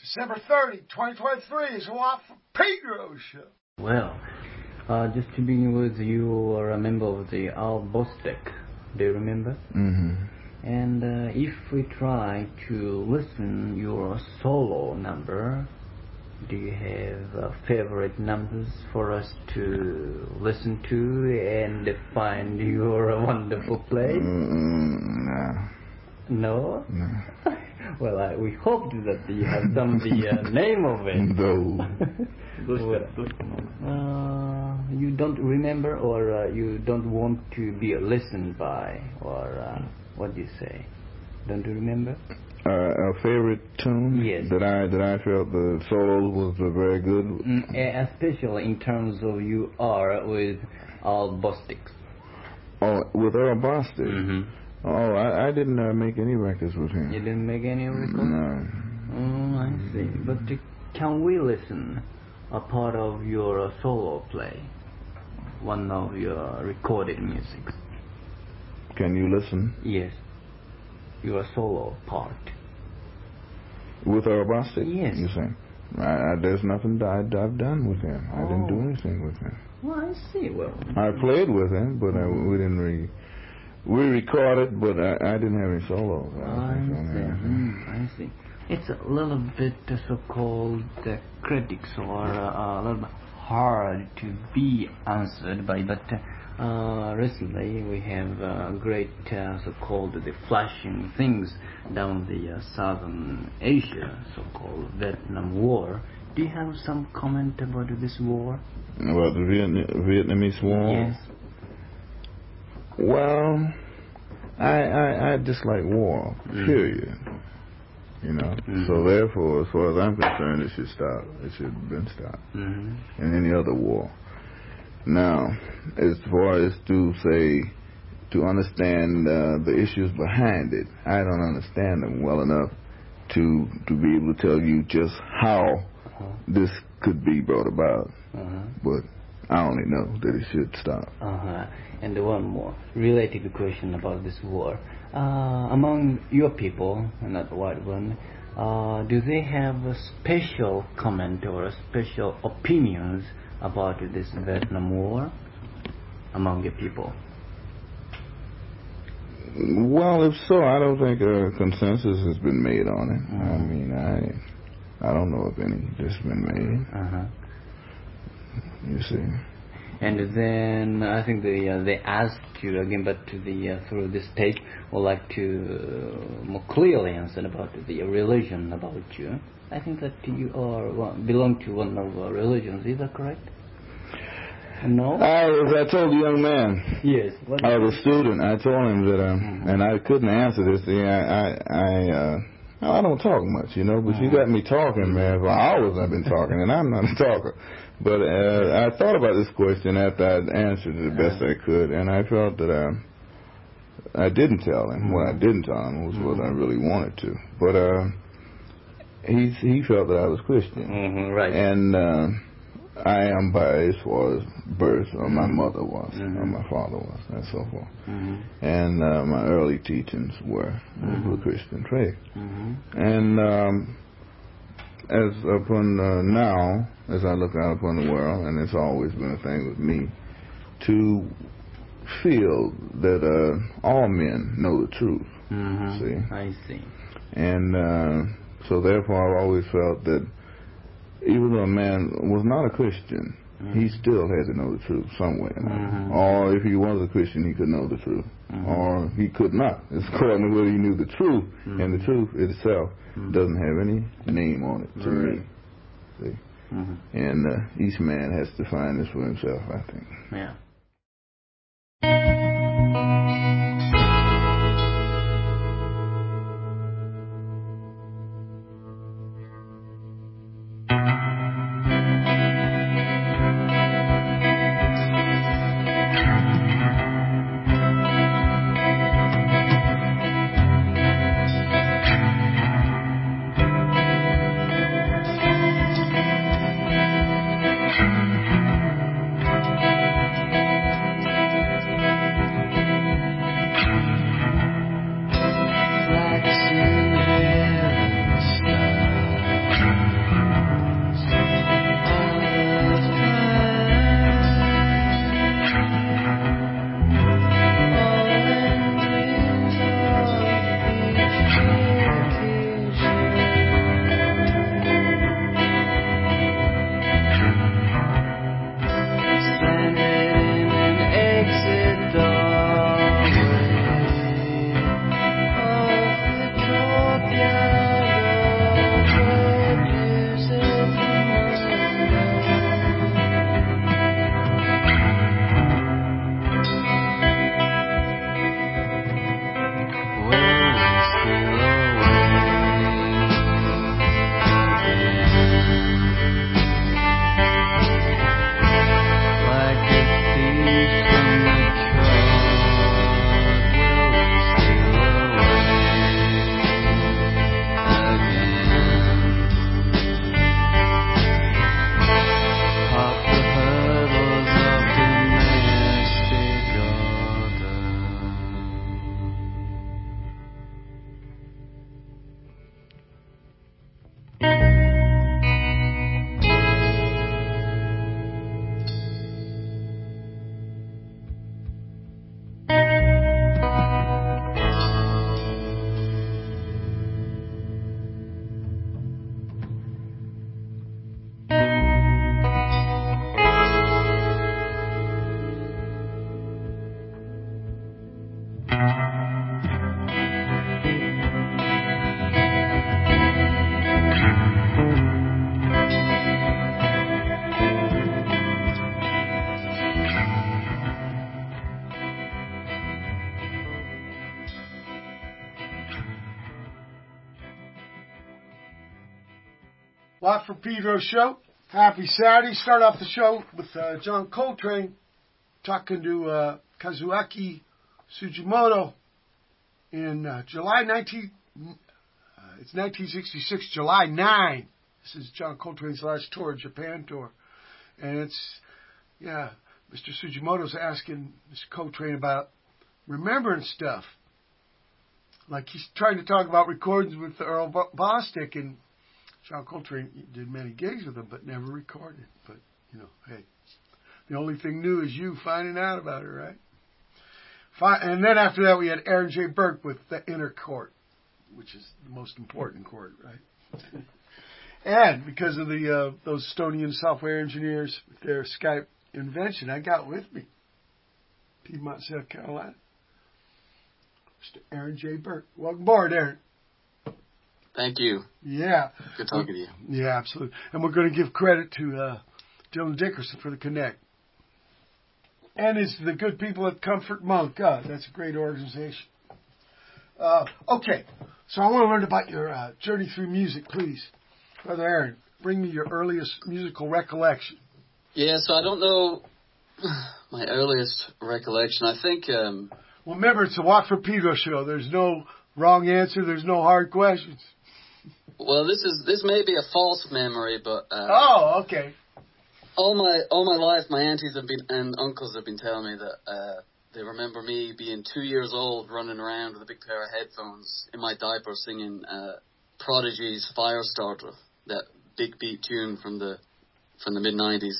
December 30, 2023 is Watt from Pedro Show. Well, just to begin with, you are a member of the Al Bostic. Do you remember? Mm-hmm. And if we try to listen your solo number, do you have favorite numbers for us to listen to and find your wonderful play? No. No? No. Well, we hoped that you have some the name of it. No. You don't remember, or you don't want to be listened by, or what do you say? Don't you remember? A favorite tune? Yes. That I felt the solo was very good. Especially in terms of you are with Al Bostic. Oh, with Earl Bostic? Mm-hmm. Oh, I didn't make any records with him. You didn't make any records? No. Oh, I see. But can we listen a part of your solo play? One of your recorded music? Can you listen? Yes. Your solo part. With Earl Bostic? Yes. You say? There's nothing I've done with him. I didn't do anything with him. Well, I see. Well, I played with him, but we didn't we recorded, but I didn't have any solos. I see. It's a little bit so-called critics, or a little bit hard to be answered by, but recently we have great so-called the flashing things down the southern Asia, so-called Vietnam War. Do you have some comment about this war? About the Vietnamese War? Yes. Well, I dislike war, period. You know, so therefore, as far as I'm concerned, it should stop. It should have been stopped. And any other war. Now, as far as to understand the issues behind it, I don't understand them well enough to be able to tell you just how this could be brought about. But I only know that it should stop. And one more related question about this war. Among your people, not the white one, do they have a special comment or a special opinions about this Vietnam War among your people? Well, if so, I don't think a consensus has been made on it. I mean, I don't know if any has been made. You see. And then I think they asked you again, but through this tape, would like to more clearly answer about the religion about you. I think that you belong to one of the religions. Is that correct? No. As I told the young man. Yes. I was a student. I told him that, and I couldn't answer this. I don't talk much, you know, but you got me talking, man. For hours I've been talking, and I'm not a talker. But I thought about this question after I'd answered it the best I could, and I felt that I didn't tell him. What I didn't tell him was what I really wanted to. But he felt that I was Christian. Right. And I am by as far as birth, or my mother was, or my father was, and so forth. And my early teachings were the Christian faith. And as upon now, as I look out upon the world, and it's always been a thing with me, to feel that all men know the truth. See? I see. And so therefore I've always felt that even though a man was not a Christian, he still had to know the truth some way or another. Or if he was a Christian, he could know the truth. Or he could not. It's according to whether he knew the truth, and the truth itself doesn't have any name on it to me. See? And each man has to find this for himself, I think. Yeah. Watt from Pedro show. Happy Saturday. Start off the show with John Coltrane talking to Kazuaki Sugimoto in July 1966, July 9. This is John Coltrane's last tour, Japan tour. And it's, Mr. Sugimoto's asking Mr. Coltrane about remembering stuff. Like he's trying to talk about recordings with Earl Bostic, and John Coltrane did many gigs with him, but never recorded. But, hey, the only thing new is you finding out about it, right? And then after that, we had Aaron J. Burke with The Inner Court, which is the most important court, right? And because of those Estonian software engineers with their Skype invention, I got with me Piedmont, South Carolina, Mr. Aaron J. Burke. Welcome aboard, Aaron. Thank you. Yeah. Good talking to you. Yeah, absolutely. And we're going to give credit to Dylan Dickerson for the Connect. And it's the good people at Comfort Monk. That's a great organization. Okay, so I want to learn about your journey through music, please. Brother Aaron, bring me your earliest musical recollection. Yeah, so I don't know my earliest recollection. I think... well, remember, it's a Watt from Pedro show. There's no wrong answer. There's no hard questions. Well, this may be a false memory, but... oh, okay. All my life, my aunties and uncles have been telling me that they remember me being 2 years old, running around with a big pair of headphones in my diaper, singing Prodigy's Firestarter, that big beat tune from the mid-90s,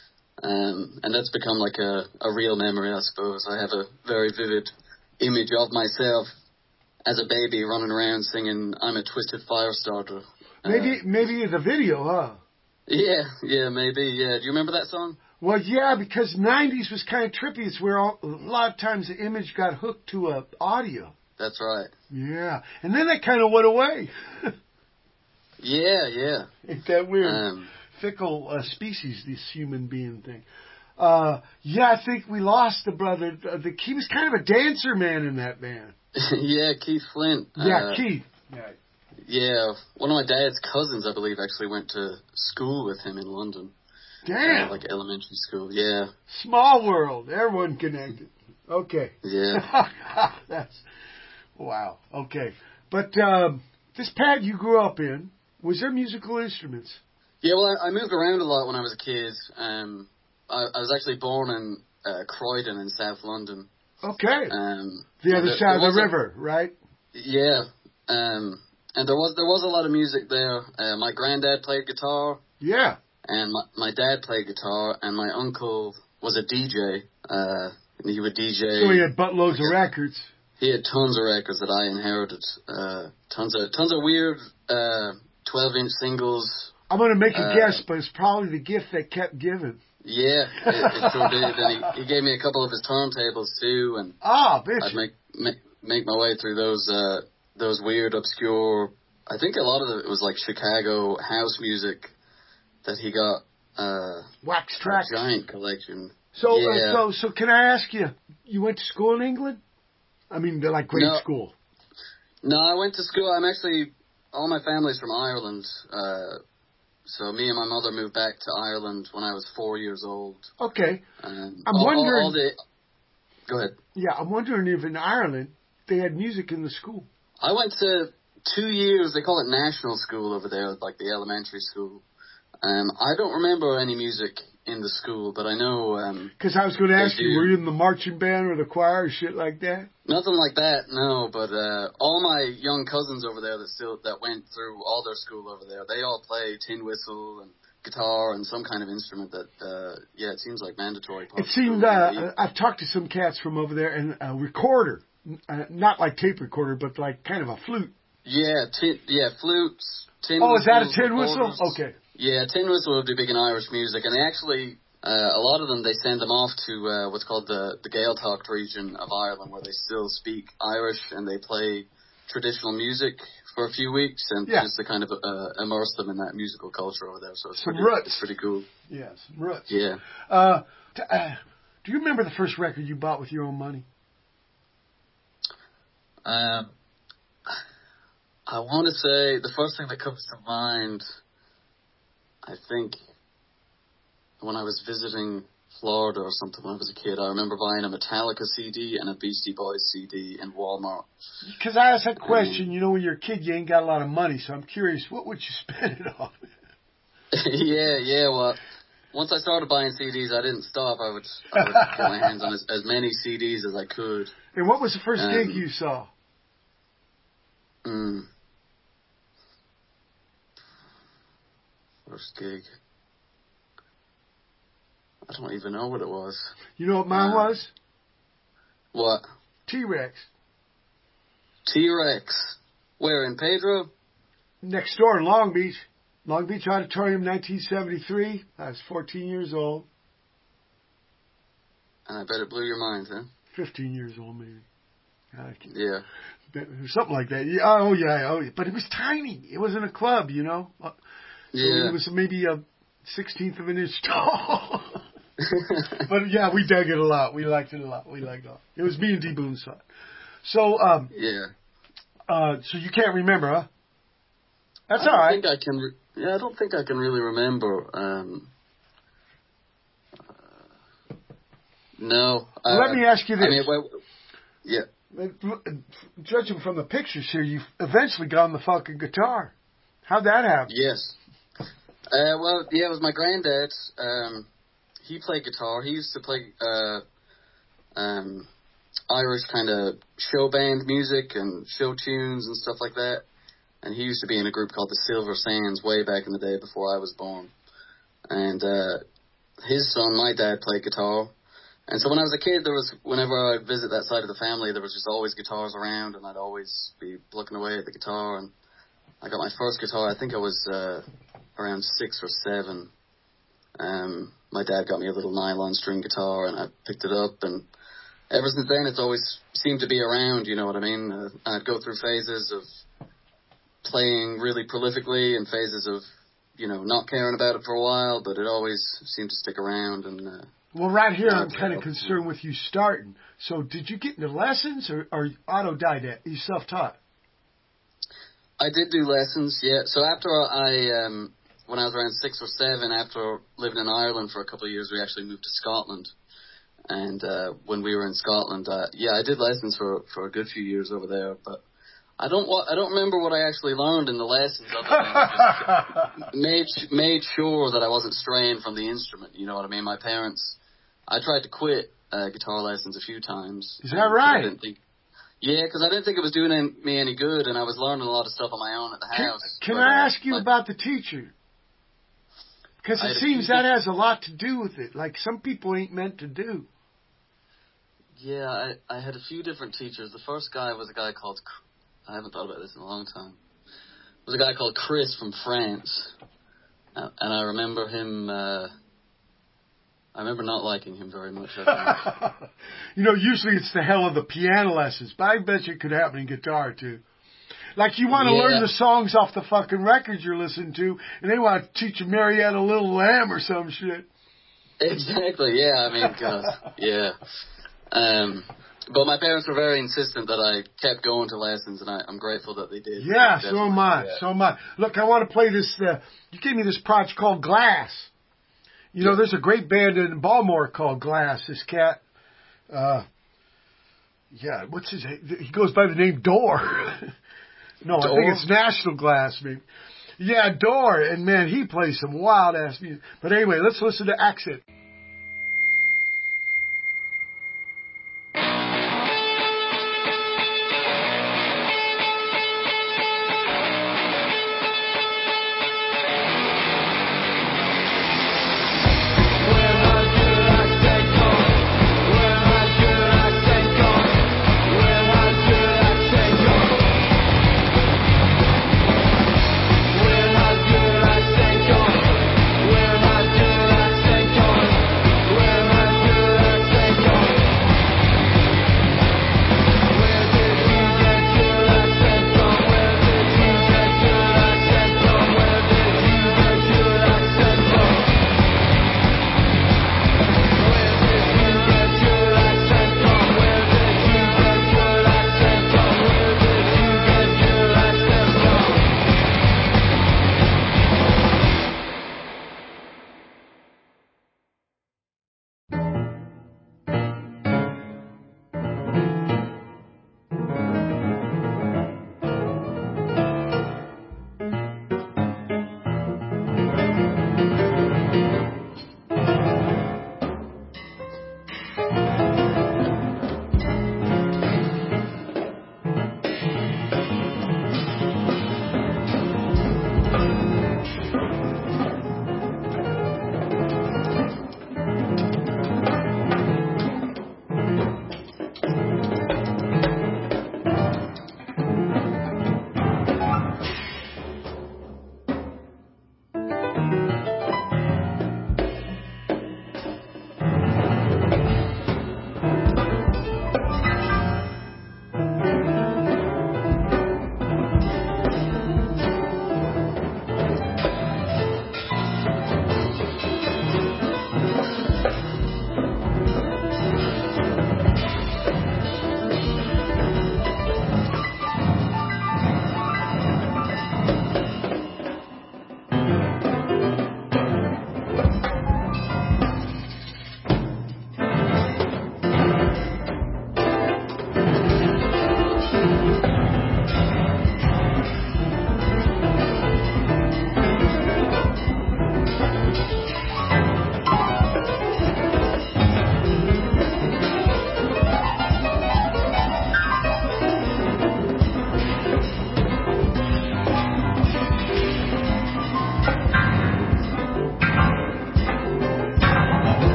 and that's become like a real memory, I suppose. I have a very vivid image of myself as a baby running around singing "I'm a Twisted Firestarter." Maybe the video, huh? Yeah, maybe. Yeah, do you remember that song? Well, yeah, because 90s was kind of trippy. It's where a lot of times the image got hooked to audio. That's right. Yeah, and then that kind of went away. Yeah. Ain't that weird? Fickle species, this human being thing. I think we lost the brother. He was kind of a dancer man in that band. Yeah, Keith Flint. Yeah, Keith. Yeah, one of my dad's cousins, I believe, actually went to school with him in London. Damn. Like elementary school, yeah. Small world. Everyone connected. Okay. Yeah. That's, wow. Okay. But this pad you grew up in, was there musical instruments? Yeah, well, I moved around a lot when I was a kid. I was actually born in Croydon in South London. Okay. The other side of the river, right? Yeah. And there was a lot of music there. My granddad played guitar. Yeah. And my dad played guitar, and my uncle was a DJ. And he would DJ. So he had buttloads of records. He had tons of records that I inherited. Tons of weird 12-inch singles. I'm going to make a guess, but it's probably the gift that kept giving. Yeah, it sure did. And he gave me a couple of his turntables too, and bitch. I'd make my way through those weird, obscure. I think a lot of it was like Chicago house music that he got. Wax tracks. A giant collection. So, yeah. So can I ask you? You went to school in England? I mean, like grade school. No, I went to school. All my family's from Ireland. So me and my mother moved back to Ireland when I was 4 years old. Okay. I'm wondering. Go ahead. Yeah, I'm wondering if in Ireland they had music in the school. I went to 2 years. They call it national school over there, like the elementary school. I don't remember any music in the school, but I know... Because I was going to ask you, were you in the marching band or the choir or shit like that? Nothing like that, no. But all my young cousins over there that went through all their school over there, they all play tin whistle and guitar and some kind of instrument that, it seems like mandatory. It seemed, I've talked to some cats from over there, and a recorder, not like tape recorder, but like kind of a flute. Yeah, flutes, tin whistles. Oh, is that a tin whistle? Okay. Yeah, tin whistle would be big in Irish music, and they actually, a lot of them, they send them off to what's called the Gaeltacht region of Ireland, where they still speak Irish, and they play traditional music for a few weeks, and just to kind of immerse them in that musical culture over there. So it's pretty cool. Yeah, some roots. Yeah. Do you remember the first record you bought with your own money? I want to say the first thing that comes to mind I think when I was visiting Florida or something when I was a kid, I remember buying a Metallica CD and a Beastie Boys CD in Walmart. Because I asked that question, when you're a kid, you ain't got a lot of money, so I'm curious, what would you spend it on? Yeah, well, once I started buying CDs, I didn't stop. I would get my hands on as many CDs as I could. And what was the first gig you saw? First gig. I don't even know what it was. You know what mine was? What? T-Rex. T-Rex. Where, in Pedro? Next door in Long Beach. Long Beach Auditorium, 1973. I was 14 years old. And I bet it blew your mind, huh? 15 years old, maybe. Yeah. Something like that. Yeah, oh, yeah. But it was tiny. It wasn't a club, So Yeah. it was maybe a 16th of an inch tall. But, yeah, we dug it a lot. We liked it a lot. It was me and D. Boone saw it. So, so you can't remember, huh? That's all right. I don't think I can really remember. No. Let me ask you this. Yeah. Judging from the pictures here, you eventually got on the fucking guitar. How'd that happen? Yes. It was my granddad. He played guitar. He used to play Irish kind of show band music and show tunes and stuff like that. And he used to be in a group called the Silver Sands way back in the day before I was born. And his son, my dad, played guitar. And so when I was a kid, whenever I'd visit that side of the family, there was just always guitars around, and I'd always be looking away at the guitar. And I got my first guitar, I think I was around 6 or 7. My dad got me a little nylon string guitar, and I picked it up, and ever since then, it's always seemed to be around, you know what I mean? I'd go through phases of playing really prolifically and phases of, not caring about it for a while, but it always seemed to stick around. And well, right here, I'm kind of concerned with you starting. So did you get into lessons or autodidact? You self-taught? I did do lessons, yeah. So after when I was around 6 or 7, after living in Ireland for a couple of years, we actually moved to Scotland. And when we were in Scotland, I did lessons for a good few years over there, but I don't remember what I actually learned in the lessons, other than I just made sure that I wasn't straying from the instrument. You know what I mean? My parents, I tried to quit guitar lessons a few times. Is that right? Because I didn't think it was doing me any good, and I was learning a lot of stuff on my own at the house. Can I ask you about the teacher? Because it seems that has a lot to do with it, like some people ain't meant to do. Yeah, I had a few different teachers. The first guy was a guy called, I haven't thought about this in a long time. It was a guy called Chris from France. And I remember him, I remember not liking him very much. Usually it's the hell of the piano lessons, but I bet you it could happen in guitar too. Like you want to learn the songs off the fucking records you're listening to, and they want to teach you Marietta Little Lamb or some shit. Exactly, yeah, I mean, God, yeah. But my parents were very insistent that I kept going to lessons, and I'm grateful that they did. Yeah, so am I. Yeah. So am I. Look, I want to play this. You gave me this project called Glass. There's a great band in Baltimore called Glass. This cat, what's his name? He goes by the name Door. No, Door? I think it's National Glass, maybe. Yeah, Door. And, man, he plays some wild-ass music. But anyway, let's listen to Accent.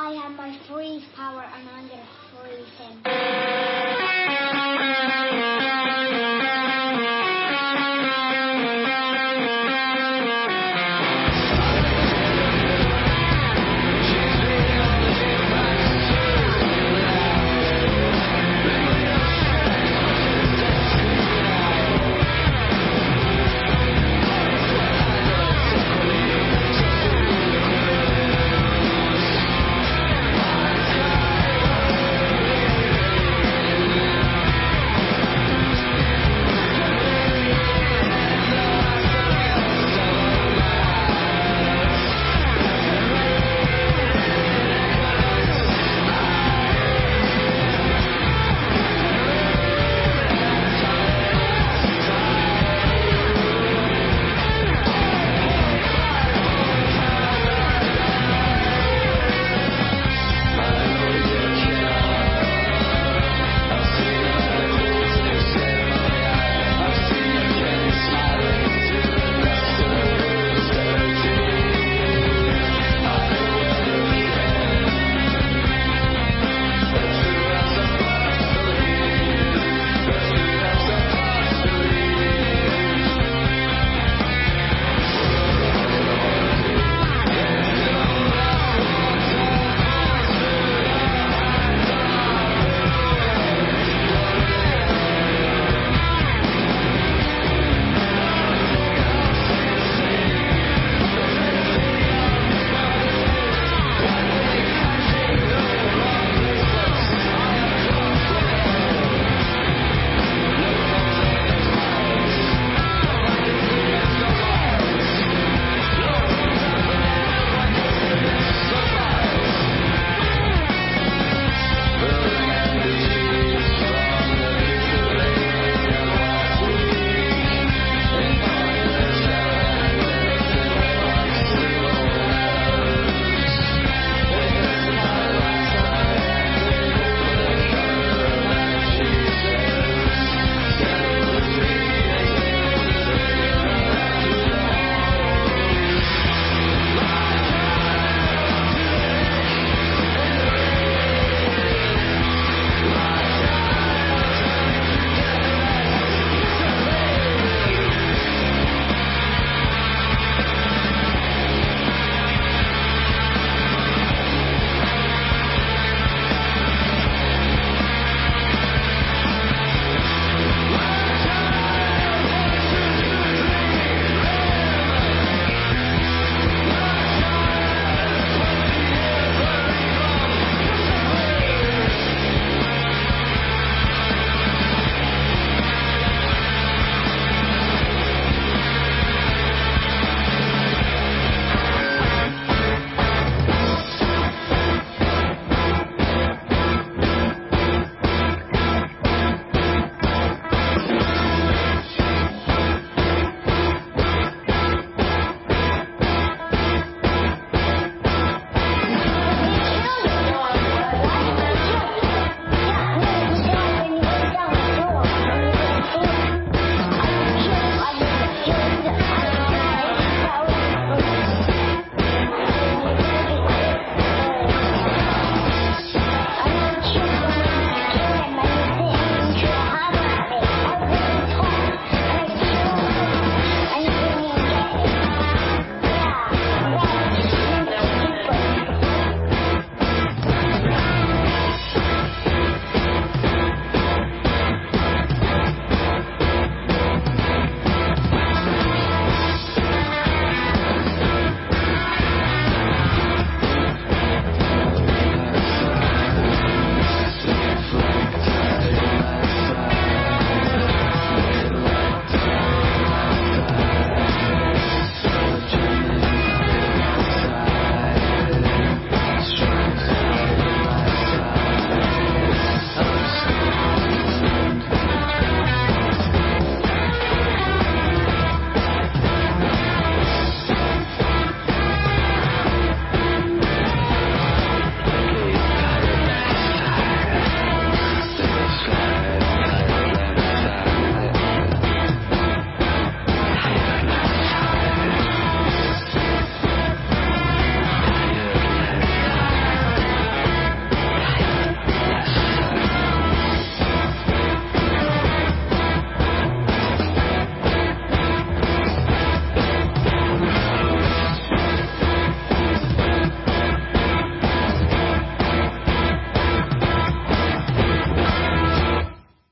I have my freeze power and I'm going to freeze him.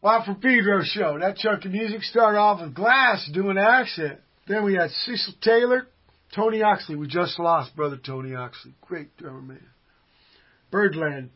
Bob from Pedro show. That chunk of music started off with Glass doing accent. Then we had Cecil Taylor, Tony Oxley. We just lost brother Tony Oxley. Great drummer man. Birdland.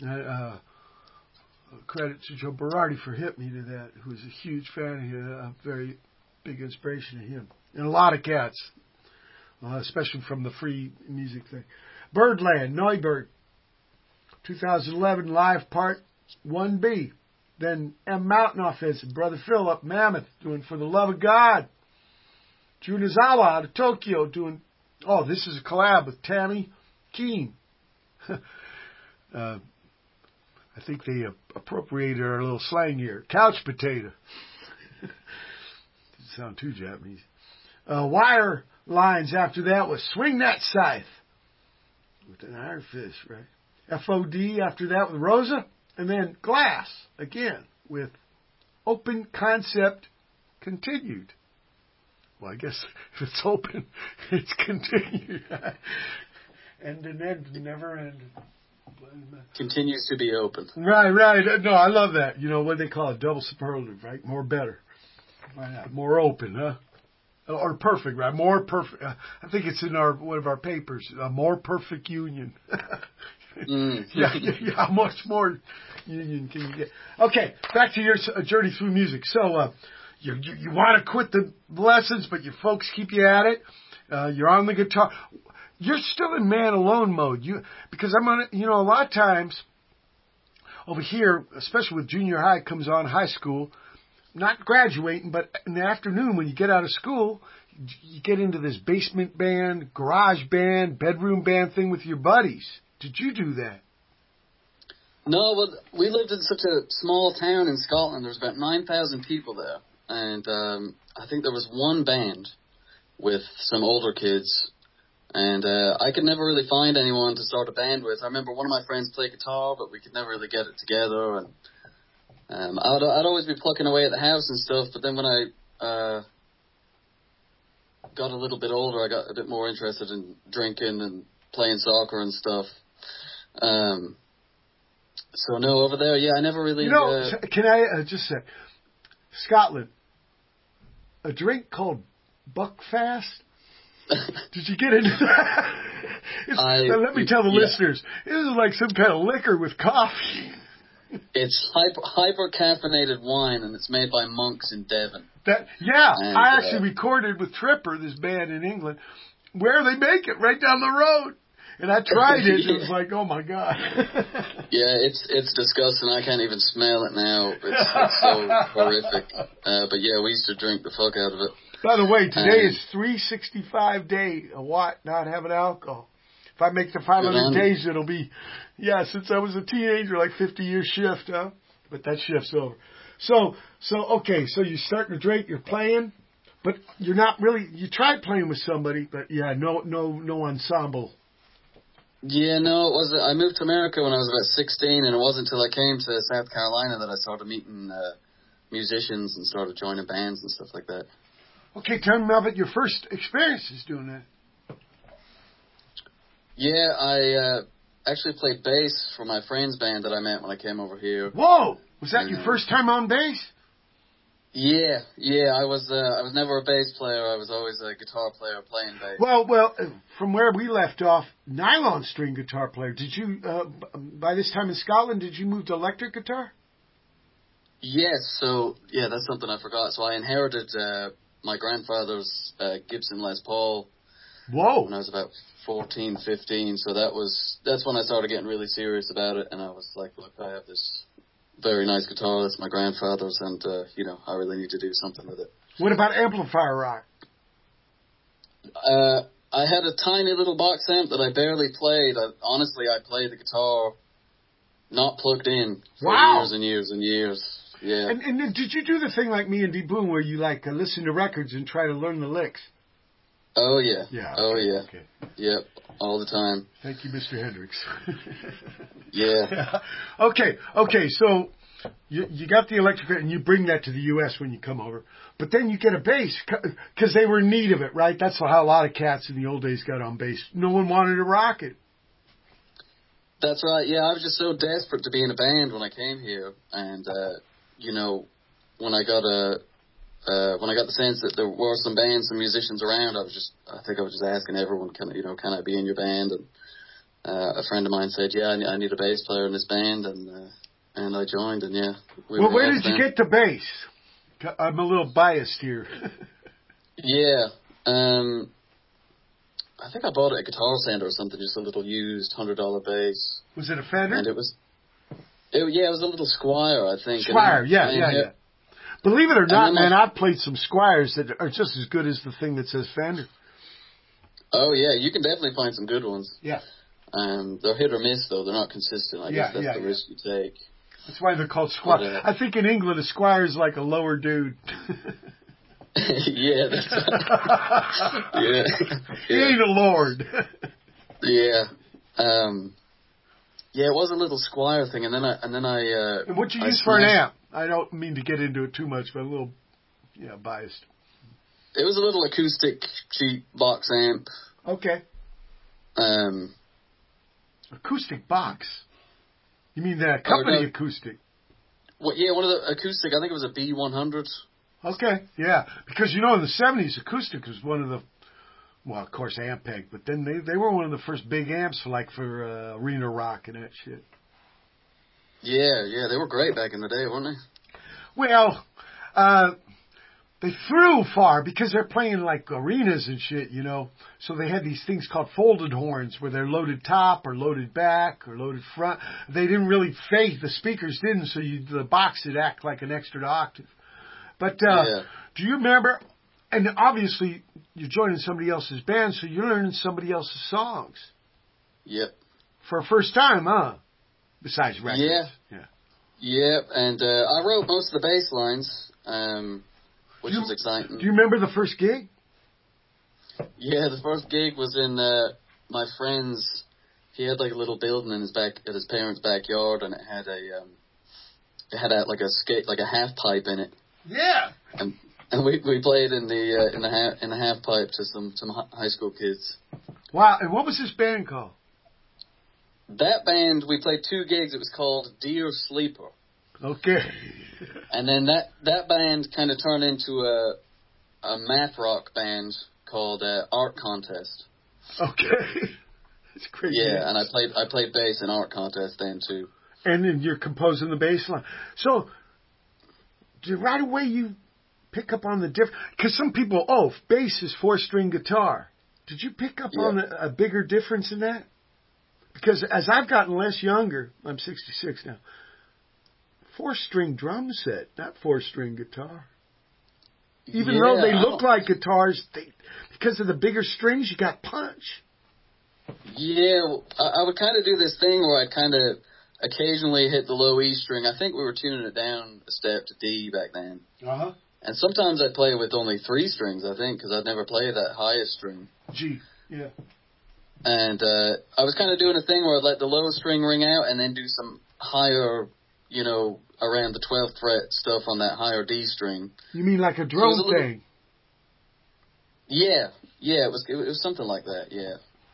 Credit to Joe Berardi for hitting me to that, who's a huge fan of him, a very big inspiration of him. And a lot of cats, especially from the free music thing. Birdland, Neuberg. 2011 live part 1B. Then M Mountain Offensive, Brother Phil up Mammoth doing For the Love of God. Junizawa out of Tokyo doing, this is a collab with Tammy Keene. I think they appropriated our little slang here. Couch potato. Didn't sound too Japanese. Wire lines after that was Swing That Scythe. With an iron fist, right? FOD after that with Rosa. And then Glass again with Open Concept Continued. Well, I guess if it's open, it's continued. And never ended. Continues to be open. Right. No, I love that. You know what they call it? Double superlative, right? More better. Why not? More open, huh? Or perfect, right? More perfect. I think it's in one of our papers. A more perfect union. Yeah. How much more union can you get? Okay, back to your journey through music. So, you want to quit the lessons, but your folks keep you at it. You're on the guitar. You're still in man alone mode. Because I'm on, a lot of times over here, especially with junior high comes on, high school, not graduating, but in the afternoon when you get out of school, you get into this basement band, garage band, bedroom band thing with your buddies. Did you do that? No, well, we lived in such a small town in Scotland. There was about 9,000 people there. And I think there was one band with some older kids. And I could never really find anyone to start a band with. I remember one of my friends played guitar, but we could never really get it together. And I'd always be plucking away at the house and stuff. But then when I got a little bit older, I got a bit more interested in drinking and playing soccer and stuff. So no, over there, I never really. Can I just say, Scotland, a drink called Buckfast. Did you get into that? Let me tell the listeners, this is like some kind of liquor with coffee. It's hyper caffeinated wine, and it's made by monks in Devon. I actually recorded with Tripper, this band in England, where they make it right down the road. And I tried it, and it was like, oh my God. It's disgusting. I can't even smell it now. It's so horrific. But we used to drink the fuck out of it. By the way, today is 365 day a watt not having alcohol. If I make the 500 days, it'll be, since I was a teenager, like 50-year shift, huh? But that shift's over. So you're starting to drink, you're playing, but you're not really, you tried playing with somebody, but no ensemble. Yeah, no, it was. I moved to America when I was about 16, and it wasn't until I came to South Carolina that I started meeting musicians and started joining bands and stuff like that. Okay, tell me about your first experiences doing that. Yeah, I actually played bass for my friend's band that I met when I came over here. Whoa! Was that your first time on bass? Yeah. I was never a bass player. I was always a guitar player playing bass. Well, from where we left off, nylon string guitar player. Did you, by this time in Scotland, did you move to electric guitar? Yes. So that's something I forgot. So I inherited my grandfather's Gibson Les Paul. Whoa! When I was about 14, 15. So that's when I started getting really serious about it, and I was like, look, I have this very nice guitar. That's my grandfather's, and I really need to do something with it. What about amplifier rock? I had a tiny little box amp that I barely played. Honestly, I played the guitar not plugged in for years and years and years. Yeah. And then did you do the thing like me and D Boon where you listen to records and try to learn the licks? Oh yeah. Yeah. Okay, oh yeah. Okay. Yep. All the time. Thank you, Mr. Hendricks. Yeah. Okay. So you got the electric and you bring that to the U.S. when you come over, but then you get a bass because they were in need of it, right? That's how a lot of cats in the old days got on bass. No one wanted to rock it. That's right. Yeah, I was just so desperate to be in a band when I came here, and you know, when I got the sense that there were some bands and musicians around, I think I was just asking everyone, can I be in your band? And a friend of mine said, yeah, I need a bass player in this band, and I joined, and yeah. Well, where did you get the bass? I'm a little biased here. Yeah. I think I bought it at Guitar Center or something, just a little used $100 bass. Was it a Fender? And it was a little Squier, I think. Squier, yeah. Believe it or not, man, I've played some Squiers that are just as good as the thing that says Fender. Oh, yeah, you can definitely find some good ones. Yeah. They're hit or miss, though. They're not consistent. I guess that's the risk you take. That's why they're called Squier. I think in England, a Squier is like a lower dude. Yeah, that's yeah. He ain't a lord. Yeah. Yeah, it was a little Squier thing, and then I. And what you use for an amp? I don't mean to get into it too much, but a little, biased. It was a little acoustic, cheap box amp. Okay. Acoustic box. You mean the company acoustic? Well, yeah, one of the acoustic. I think it was a B100. Okay, yeah, because in the 70s, acoustic was one of the, well, of course, Ampeg, but then they were one of the first big amps for arena rock and that shit. Yeah, they were great back in the day, weren't they? Well, they threw far because they're playing like arenas and shit, So they had these things called folded horns where they're loaded top or loaded back or loaded front. They didn't really fade, the speakers didn't, so the box would act like an extra octave. But do you remember, and obviously you're joining somebody else's band, so you're learning somebody else's songs. Yep. For a first time, huh? Besides records. Yeah. Yep, and I wrote most of the bass lines, which was exciting. Do you remember the first gig? Yeah, the first gig was in my friend's. He had like a little building in at his parents' backyard, and it had a half pipe in it. Yeah. And we played in the half pipe to some high school kids. Wow! And what was this band called? That band, we played 2 gigs. It was called Dear Sleeper. Okay. And then that band kind of turned into a math rock band called Art Contest. Okay. It's crazy. Yeah, and I played bass in Art Contest then too. And then you're composing the bass line. So, right away you pick up on the difference? Because some people, bass is 4-string guitar. Did you pick up on a bigger difference in that? Because as I've gotten less younger, I'm 66 now, 4-string drum set, not 4-string guitar. Even though they look like guitars, because of the bigger strings, you got punch. Yeah, I would kind of do this thing where I'd kind of occasionally hit the low E string. I think we were tuning it down a step to D back then. Uh-huh. And sometimes I'd play with only 3 strings, I think, because I'd never played that highest string. G, yeah. And I was kind of doing a thing where I'd let the low string ring out and then do some higher, around the 12th fret stuff on that higher D string. You mean like a drone thing? Yeah, it was something like that, yeah.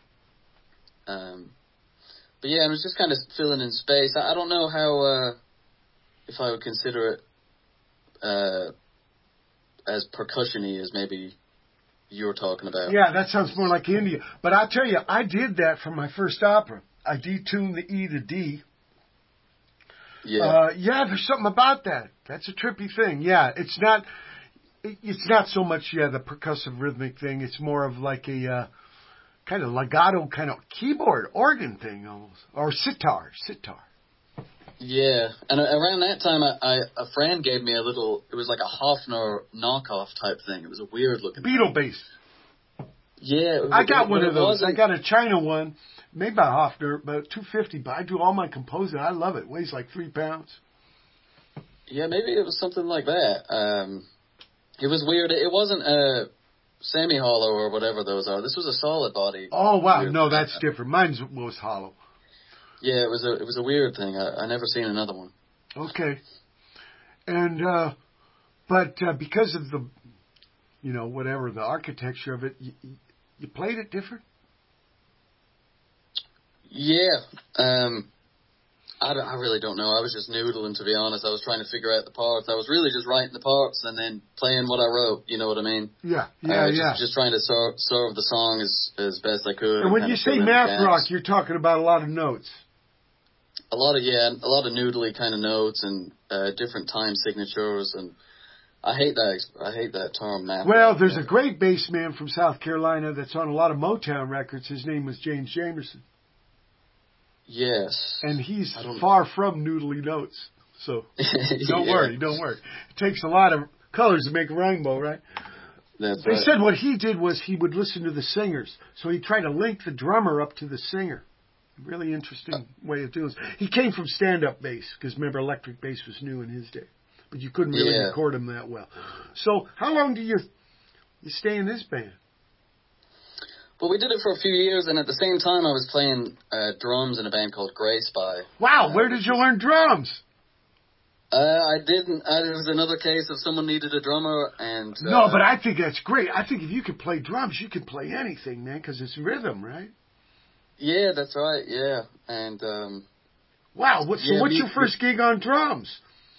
But yeah, I was just kind of filling in space. I don't know how, if I would consider it as percussion-y as maybe you were talking about. Yeah, that sounds more like India. But I'll tell you, I did that for my first opera. I detuned the E to D. Yeah. There's something about that. That's a trippy thing. Yeah, it's not so much, the percussive rhythmic thing. It's more of like a kind of legato kind of keyboard organ thing almost. Or sitar. Yeah, and around that time, a friend gave me it was like a Hofner knockoff type thing. It was a weird looking Beetle bass. Yeah. I got one of those. I got a China one, made by Hofner, about $250, but I do all my composing. I love it. It weighs like 3 pounds. Yeah, maybe it was something like that. It was weird. It wasn't a semi-hollow or whatever those are. This was a solid body. Oh, wow. No, that's different. Mine was hollow. Yeah, it was a weird thing. I never seen another one. Okay. And, but because of the, whatever, the architecture of it, you played it different? Yeah. I really don't know. I was just noodling, to be honest. I was trying to figure out the parts. I was really just writing the parts and then playing what I wrote. You know what I mean? Yeah. Just trying to serve the song as best I could. And when you say math rock, you're talking about a lot of notes. A lot of noodly kind of notes and different time signatures, and I hate that term, math. Well, there's a great bass man from South Carolina that's on a lot of Motown records. His name was James Jamerson. Yes. And he's far from noodly notes. So don't worry. It takes a lot of colors to make a rainbow, right? They said what he did was he would listen to the singers. So he tried to link the drummer up to the singer. Really interesting way of doing this. He came from stand-up bass, because remember, electric bass was new in his day. But you couldn't really record him that well. So how long do you stay in this band? Well, we did it for a few years, and at the same time I was playing drums in a band called Grey Spy. Wow, where did you learn drums? I didn't. It was another case of someone needed a drummer, and... No, but I think that's great. I think if you could play drums, you could play anything, man, because it's rhythm, right? Yeah, that's right, yeah. And, wow, what's your first gig on drums?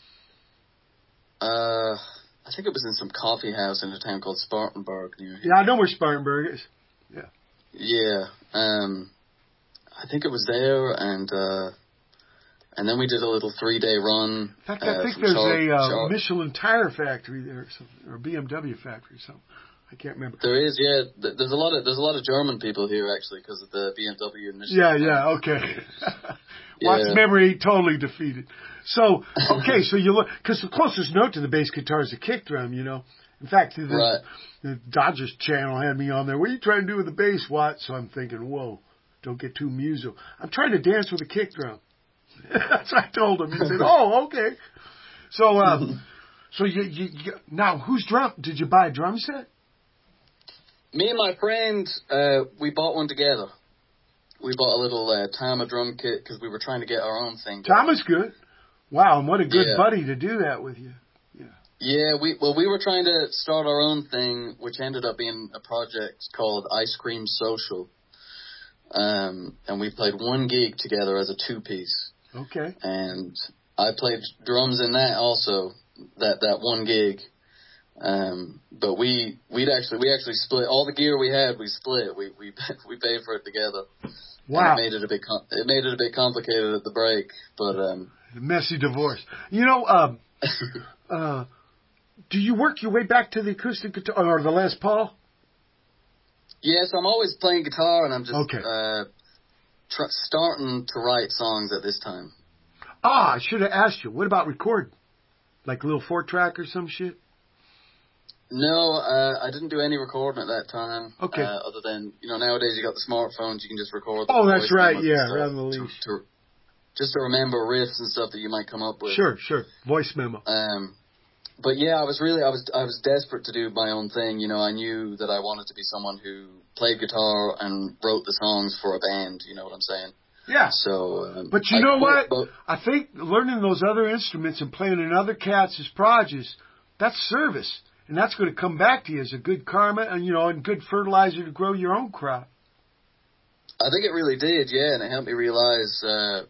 I think it was in some coffee house in a town called Spartanburg. Yeah, I know where Spartanburg is. Yeah. Yeah. I think it was there, and then we did a little 3-day run. In fact, I think there's a Michelin tire factory there, or a BMW factory or something. I can't remember. There is, yeah. There's a lot of German people here actually because of the BMW and Michelin. Yeah, okay. Watt's memory totally defeated. So, okay, so you look, because the closest note to the bass guitar is a kick drum, you know. In fact, the Dodgers channel had me on there. What are you trying to do with the bass, Watt? So I'm thinking, whoa, don't get too musical. I'm trying to dance with a kick drum. That's what I told him. He said, oh, okay. So, you now, whose drum? Did you buy a drum set? Me and my friend, we bought one together. We bought a little Tama drum kit because we were trying to get our own thing. Tama's good. Wow, and what a good buddy to do that with you. Yeah, we were trying to start our own thing, which ended up being a project called Ice Cream Social. And we played one gig together as a 2-piece. Okay. And I played drums in that also, that one gig. But we actually split all the gear we had. We split. We paid for it together. Wow. And it made it a bit complicated at the break, but messy divorce. You know, do you work your way back to the acoustic guitar or the Les Paul? Yes, I'm always playing guitar, and I'm just starting to write songs at this time. I should have asked you. What about recording? Like a little 4-track or some shit? No, I didn't do any recording at that time. Okay. Other than, nowadays you got the smartphones, you can just record. That's right, yeah, rather than the leash. Just to remember riffs and stuff that you might come up with. Sure. Voice memo. But yeah, I was desperate to do my own thing. I knew that I wanted to be someone who played guitar and wrote the songs for a band. You know what I'm saying? Yeah. So, but you know what? I think learning those other instruments and playing in other cats' projects, that's service. And that's going to come back to you as a good karma and good fertilizer to grow your own crop. I think it really did, yeah. And it helped me realize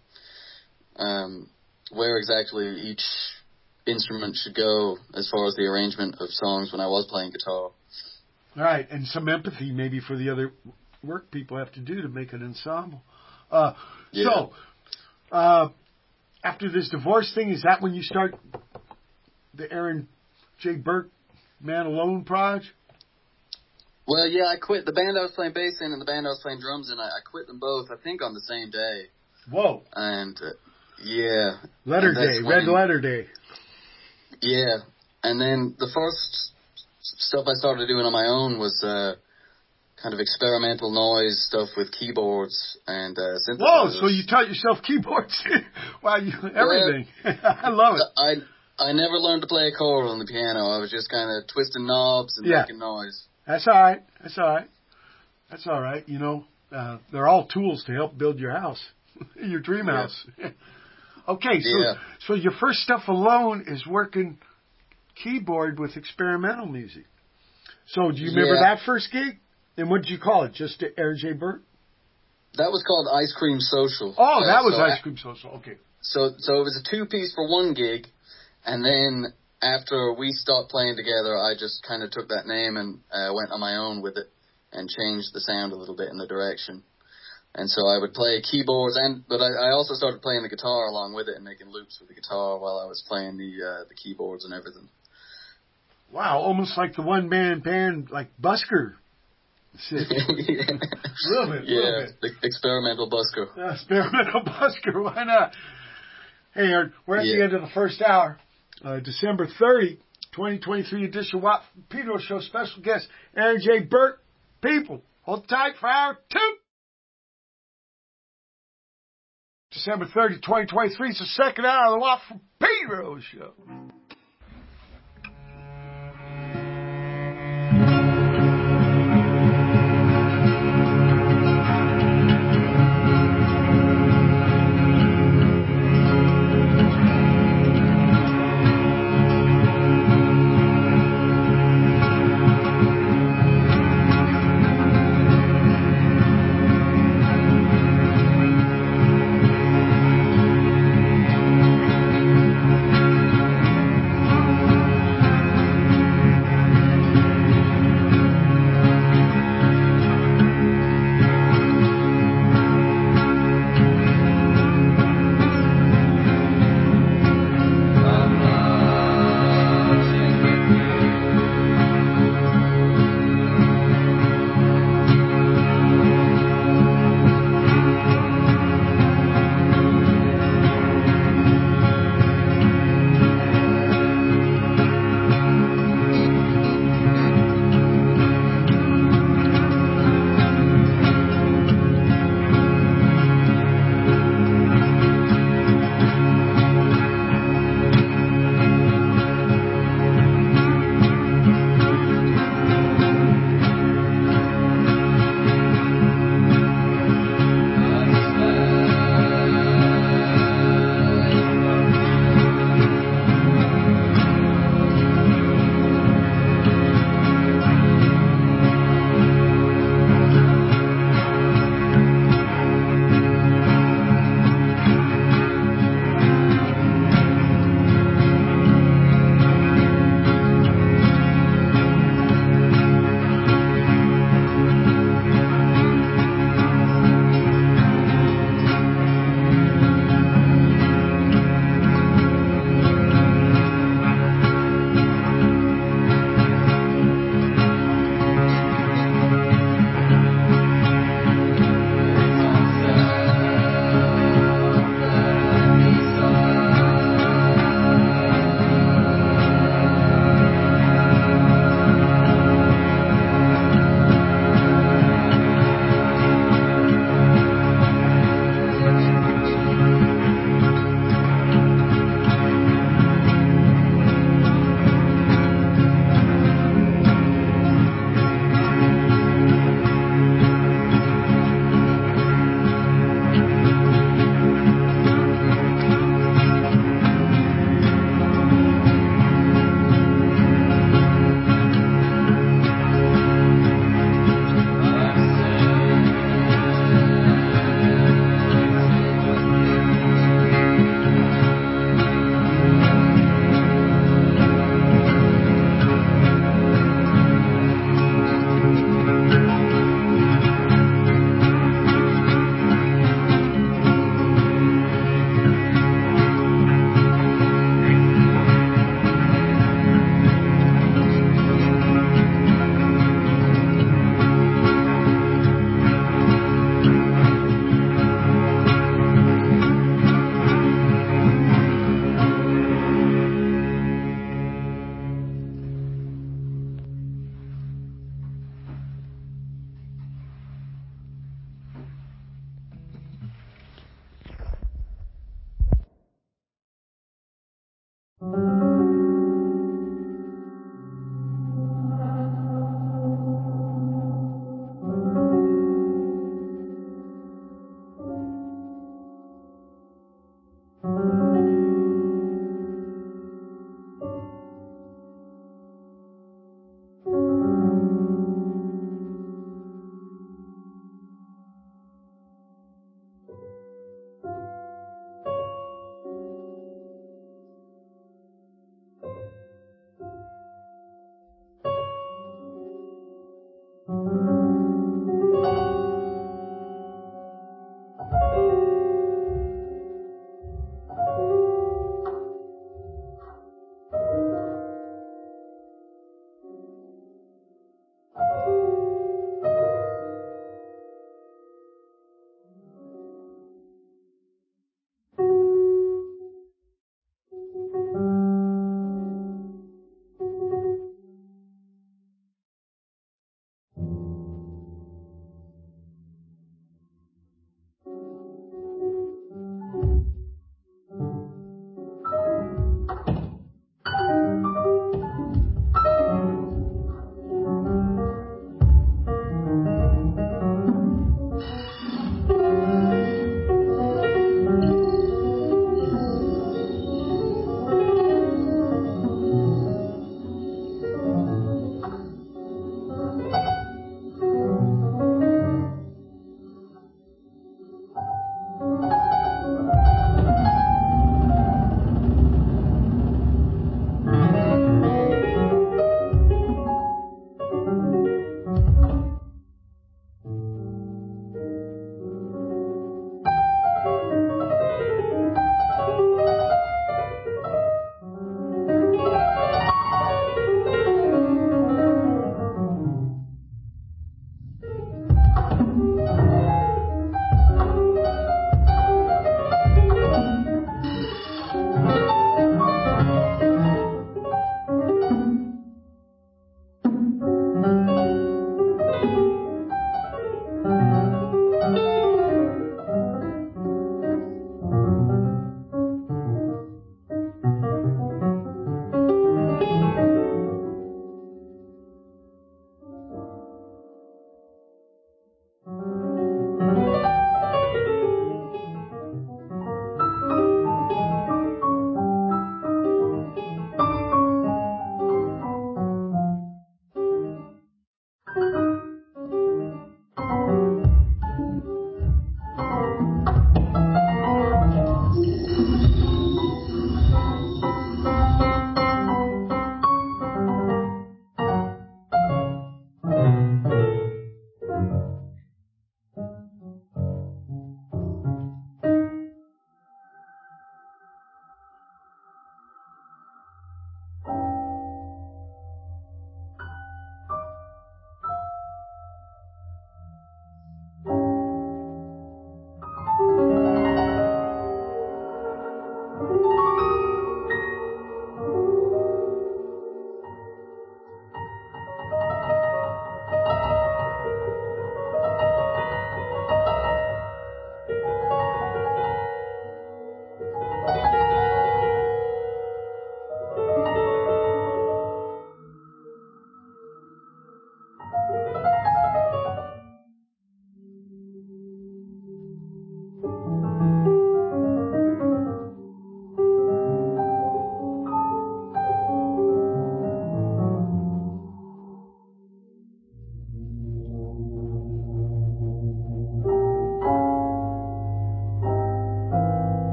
where exactly each instrument should go as far as the arrangement of songs when I was playing guitar. Right, and some empathy maybe for the other work people have to do to make an ensemble. So, after this divorce thing, is that when you start the Aaron J. Burke Man Alone project? Well, yeah, I quit the band I was playing bass in and the band I was playing drums in. I quit them both, I think, on the same day. Whoa. And, yeah. Letter day, red letter day. Yeah. And then the first stuff I started doing on my own was kind of experimental noise stuff with keyboards and synthesizers. Whoa, so you taught yourself keyboards? Wow, everything. I love it. I never learned to play a chord on the piano. I was just kind of twisting knobs and making noise. That's all right. They're all tools to help build your house, your dream house. Okay, so your first stuff alone is working keyboard with experimental music. So do you remember that first gig? And what did you call it? Just Aaron J. Burke? That was called Ice Cream Social. Oh, that was Ice Cream Social. Okay. So it was a 2-piece for one gig, and then after we stopped playing together, I just kind of took that name and went on my own with it and changed the sound a little bit in the direction. And so I would play keyboards, but I also started playing the guitar along with it and making loops with the guitar while I was playing the keyboards and everything. Wow, almost like the one-man band, like Busker. Yeah. A little bit. The experimental busker. Experimental Busker, why not? Hey, Aaron, we're at the end of the first hour. December 30, 2023 edition Watt from Pedro Show. Special guest, Aaron J. Burke. People, hold tight for hour 2. December 30, 2023 is the second hour of the Watt from Pedro Show.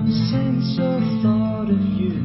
sense or thought of you.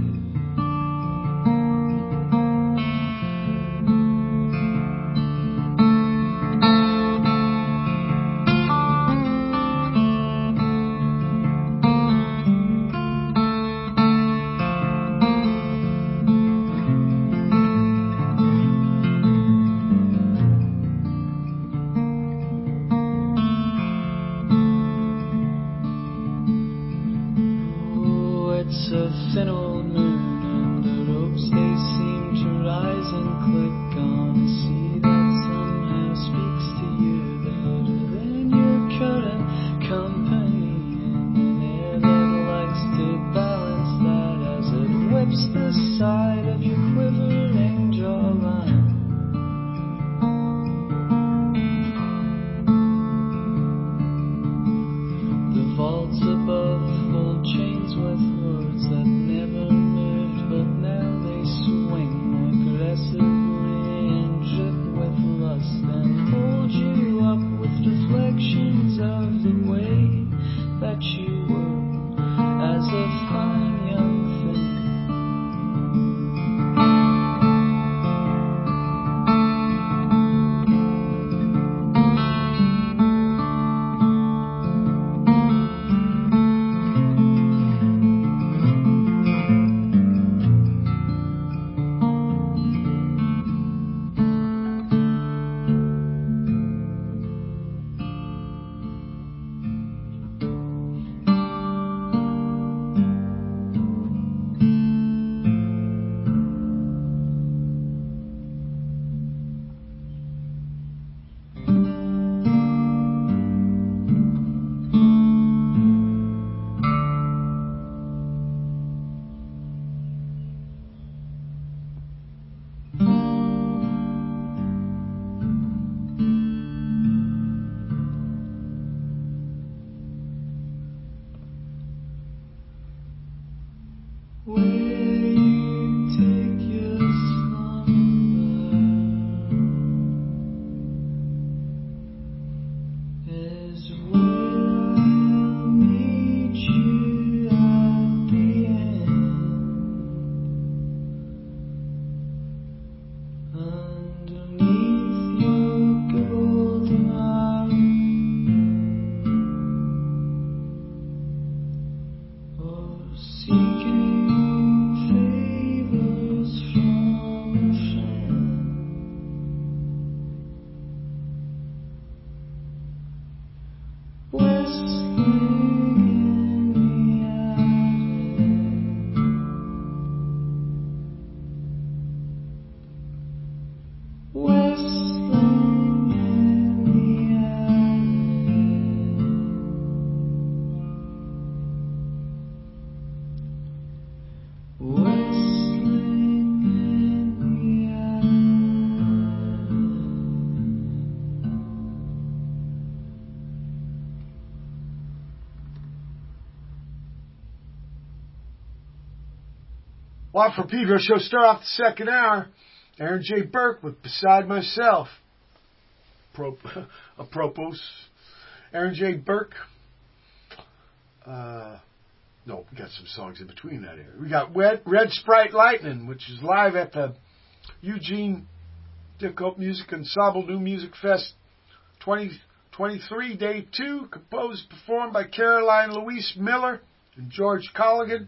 Watt from Pedro show start off the second hour. Aaron J. Burke with Beside Myself. Apropos. Aaron J. Burke. No, we got some songs in between that area. We got Red Sprite Lightning, which is live at the Eugene Dickope Music Ensemble New Music Fest 2023, Day 2, composed, performed by Caroline Louise Miller and George Colligan.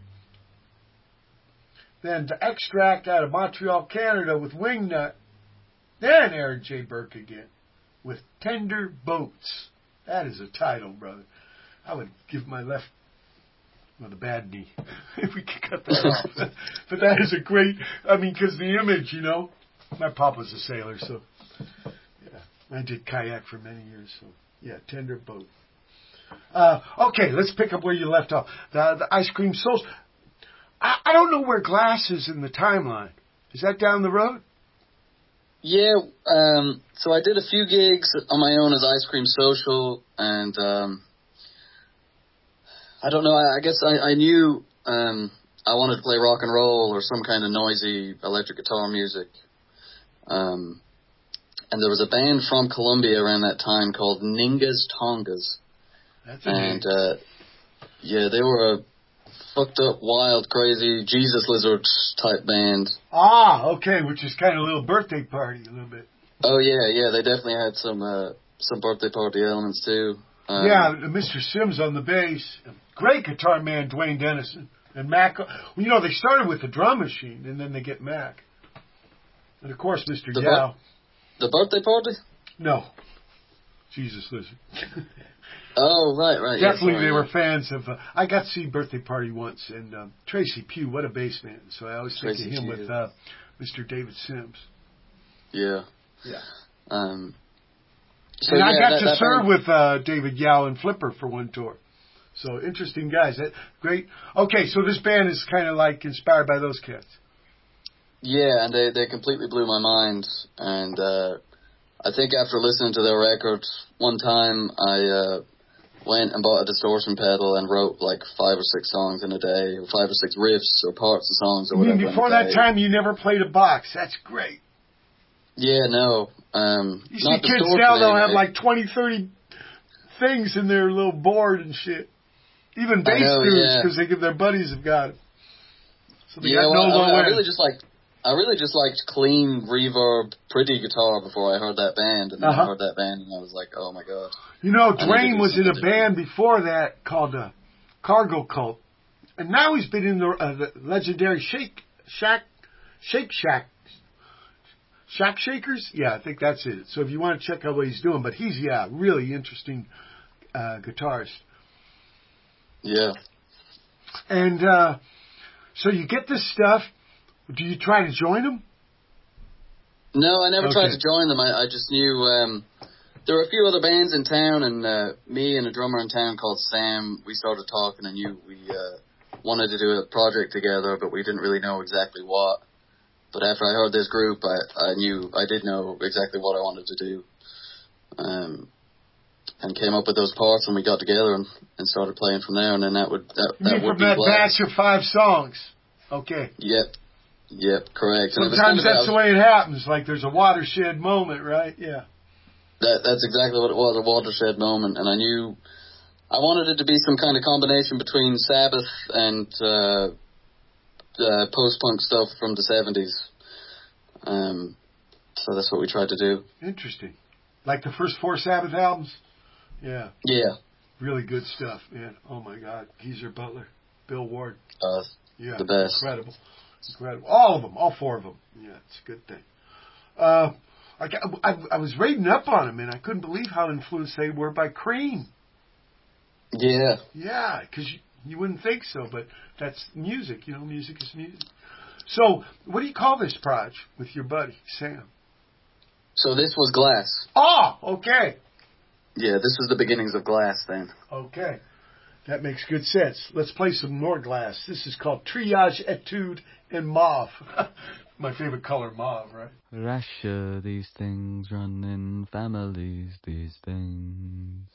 Then The Extract out of Montreal, Canada with Wingnut. Then Aaron J. Burke again with Tender Boats. That is a title, brother. I would give my left with a bad knee if we could cut that off. But that is a great, because the image, my pop was a sailor, so yeah, I did kayak for many years, so yeah, Tender Boat. Okay, let's pick up where you left off. The Ice Cream Souls. I don't know where Glass is in the timeline. Is that down the road? Yeah, so I did a few gigs on my own as Ice Cream Social, and I don't know, I guess I knew I wanted to play rock and roll or some kind of noisy electric guitar music. And there was a band from Colombia around that time called Ningas Tongas. That's amazing. And yeah, they were a fucked up, wild, crazy Jesus Lizard type band. Ah, okay, which is kind of a little birthday party, a little bit. Oh yeah, they definitely had some birthday party elements too. Yeah, Mr. Sims on the bass, great guitar man Dwayne Dennison, and Mac. You know, they started with the drum machine, and then they get Mac, and of course Mr. Yao. The birthday party? No, Jesus Lizard. Oh, right. Definitely, they were fans of. I got to see Birthday Party once, and Tracy Pugh, what a bass man. So I always think of him with Mr. David Sims. Yeah. So and I got to serve with David Yao and Flipper for one tour. So interesting guys. Great. Okay, so this band is kind of like inspired by those cats. Yeah, and they completely blew my mind. And I think after listening to their record, one time I went and bought a distortion pedal and wrote like 5 or 6 songs in a day, or 5 or 6 riffs or parts of songs or whatever. Before that time, you never played a box. That's great. Yeah, no. You see kids now, they'll have like 20, 30 things in their little board and shit. Even bass dudes, because their buddies have got it. So they got I really just liked clean, reverb, pretty guitar before I heard that band. And then I heard that band and I was like, oh my God. You know, Dwayne was in a band before that called Cargo Cult. And now he's been in the legendary Shack Shakers? Yeah, I think that's it. So if you want to check out what he's doing, but he's, really interesting guitarist. Yeah. And so you get this stuff. Do you try to join them? No, I never tried to join them. I just knew there were a few other bands in town, and me and a drummer in town called Sam, we started talking and knew we wanted to do a project together, but we didn't really know exactly what. But after I heard this group, I did know exactly what I wanted to do. And came up with those parts, and we got together and started playing from there, and then that would from be that Glass. batch of 5 songs. Okay. Yep, correct. Sometimes that's the way it happens. Like there's a watershed moment, right? Yeah. That's exactly what it was, a watershed moment. And I knew I wanted it to be some kind of combination between Sabbath and post-punk stuff from the 70s. So that's what we tried to do. Interesting. Like the first 4 Sabbath albums? Yeah. Yeah. Really good stuff, man. Oh, my God. Geezer Butler, Bill Ward. The best. Incredible. All of them. All 4 of them. Yeah, it's a good thing. I was reading up on them, and I couldn't believe how influenced they were by Cream. Yeah. Yeah, because you wouldn't think so, but that's music. You know, music is music. So, what do you call this project with your buddy, Sam? So this was Glass. Oh, okay. Yeah, this was the beginnings of Glass then. Okay. That makes good sense. Let's play some more Glass. This is called Triage Etude in Mauve. My favorite color, mauve, right? Russia, these things run in families, these things.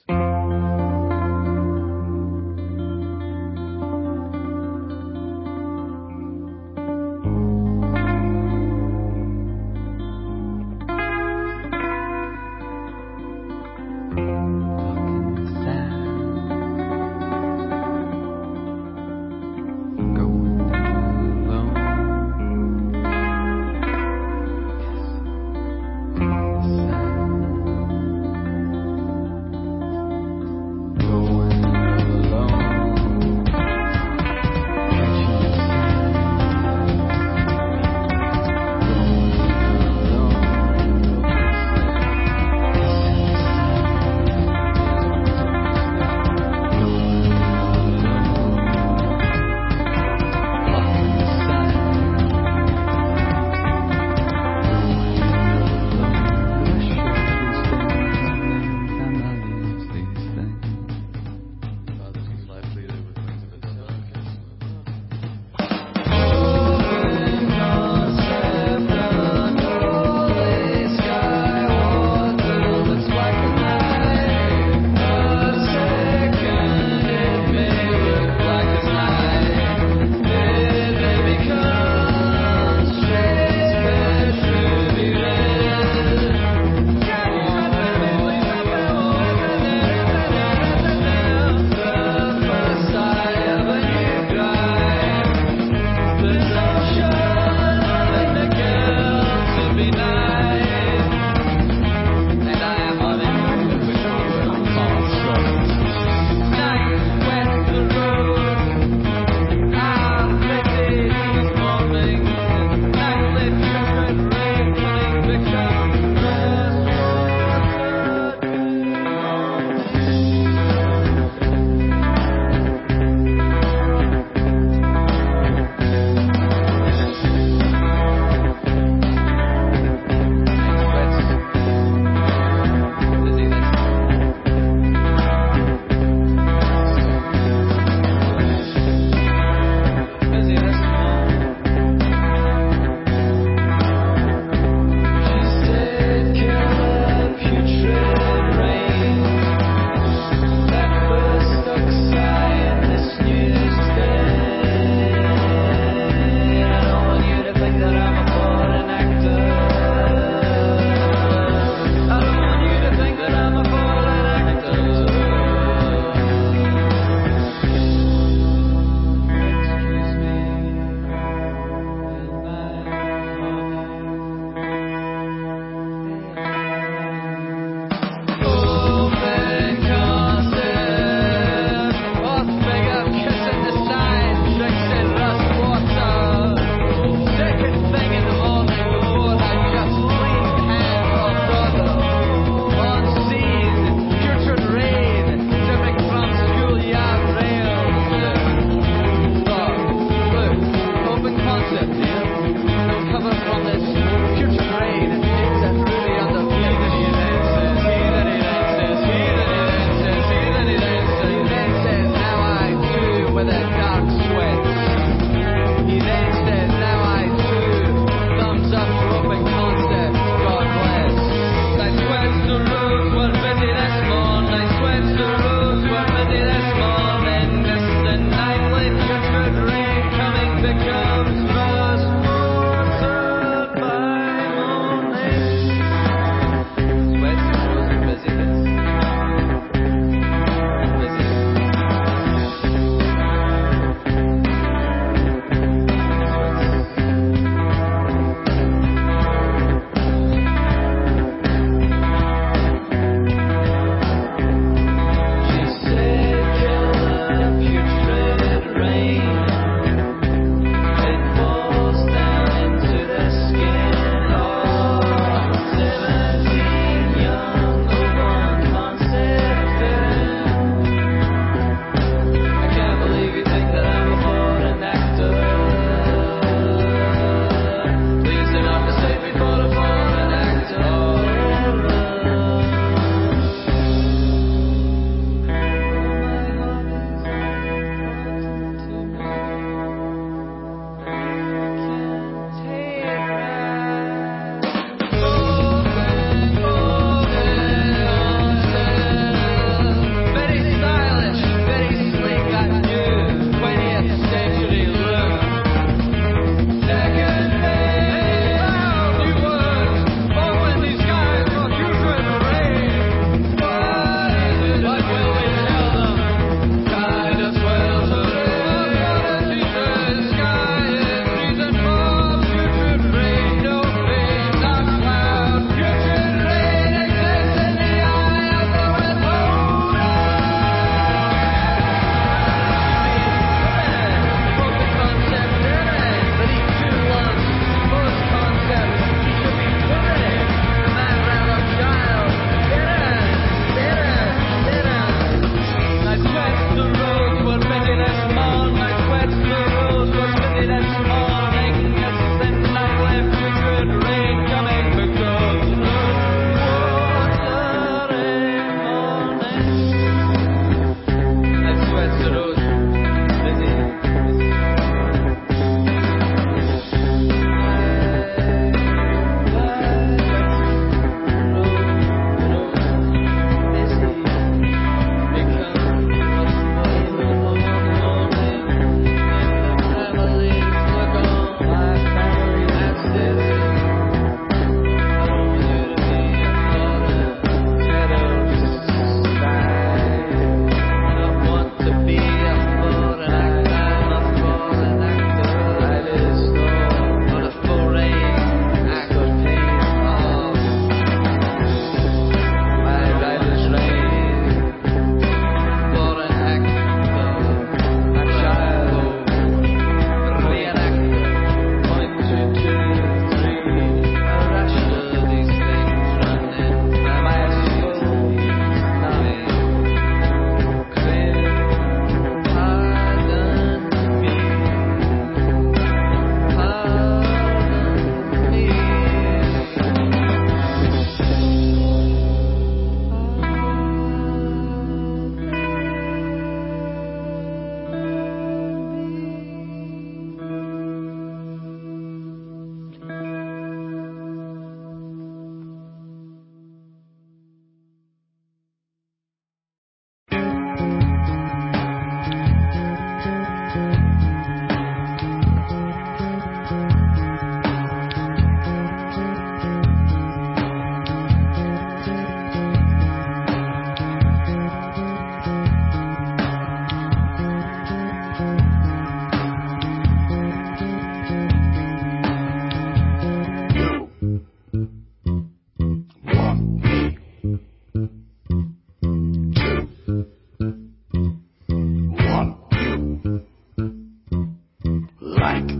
like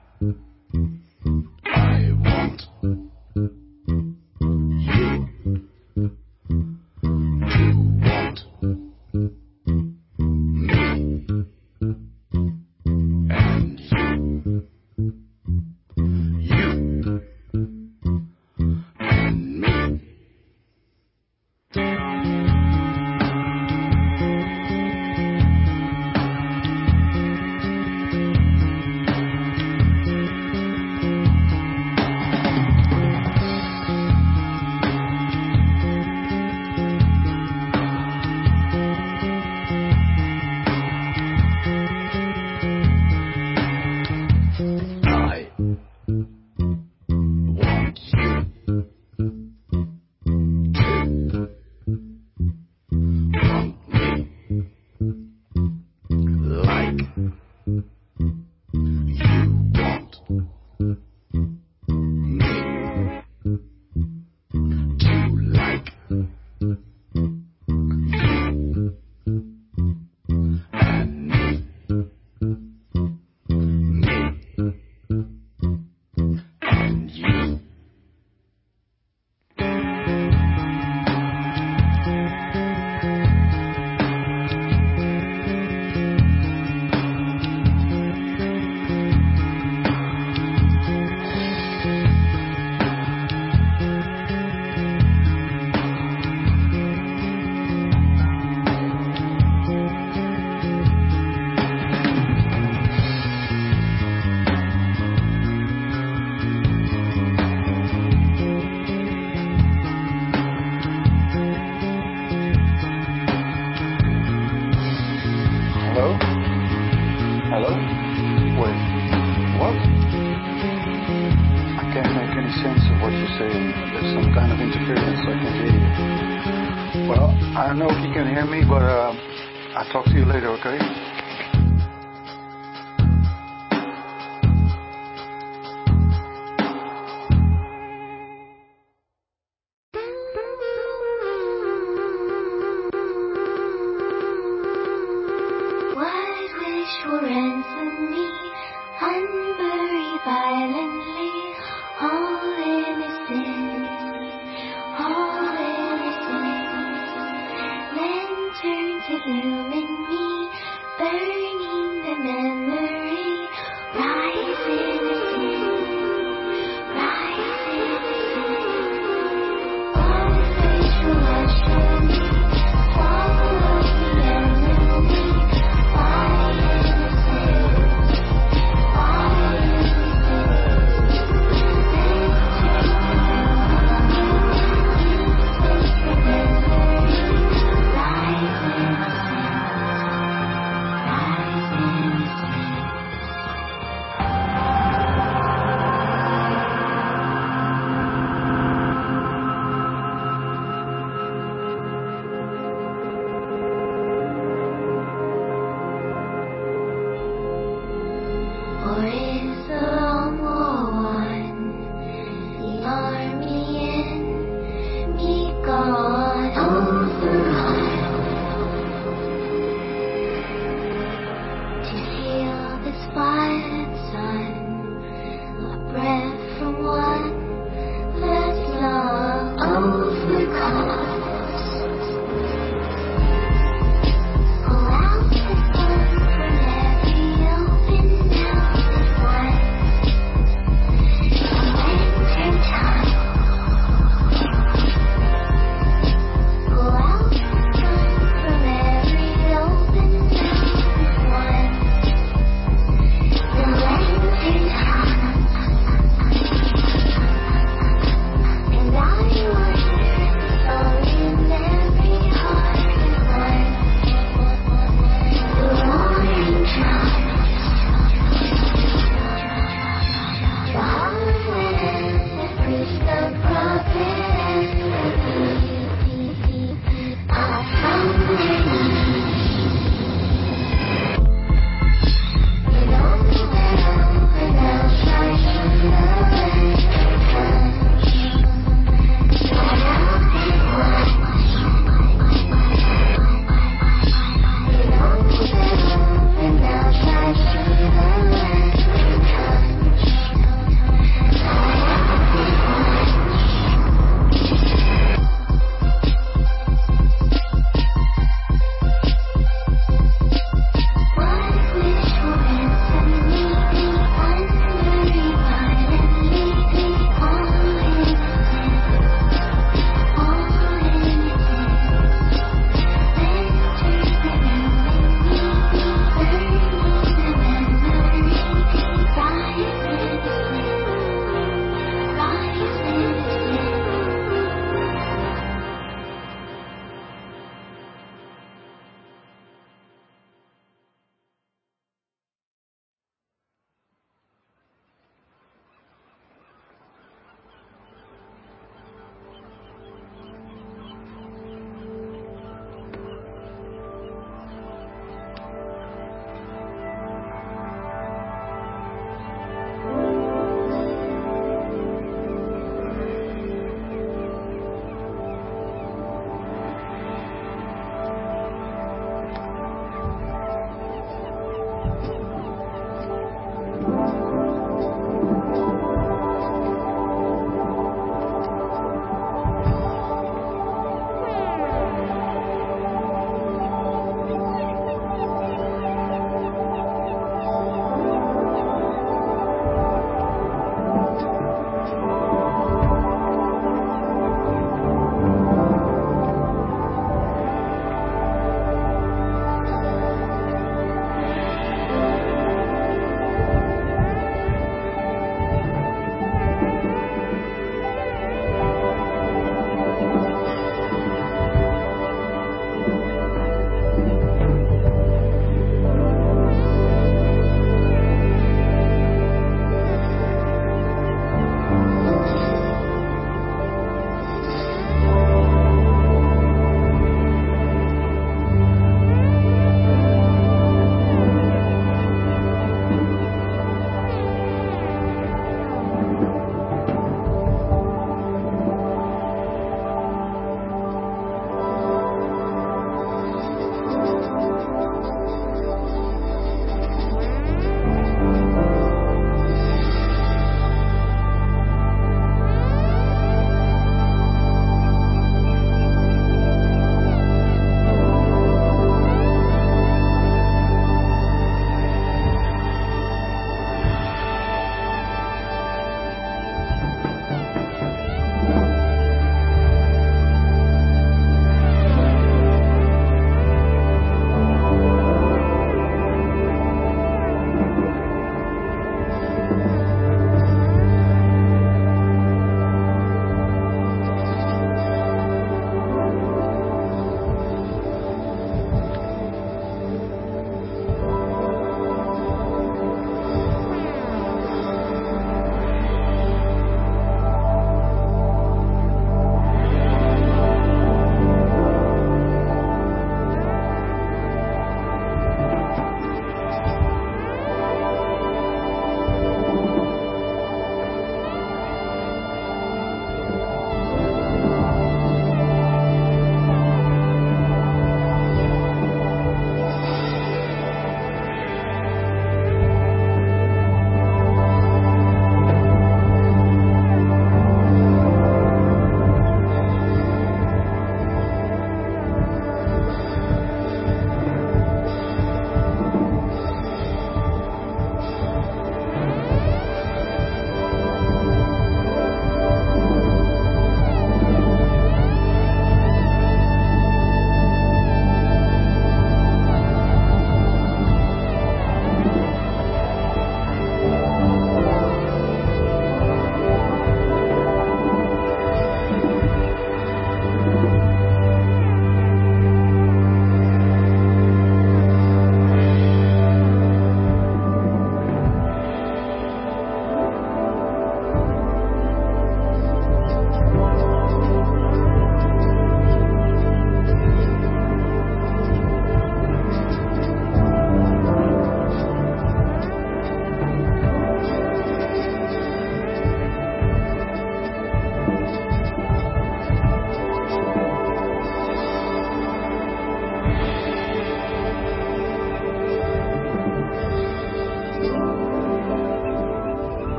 I want you to want me and you and me. Hello? Wait, what? I can't make any sense of what you're saying. There's some kind of interference, I can't hear you. Well, I don't know if you can hear me, but I'll talk to you later, okay? Ransom me, unburied violently, all innocent, lanterns illumine me, burning the memory, rise innocent, all flesh will wash over me, follow the enemy. Bye.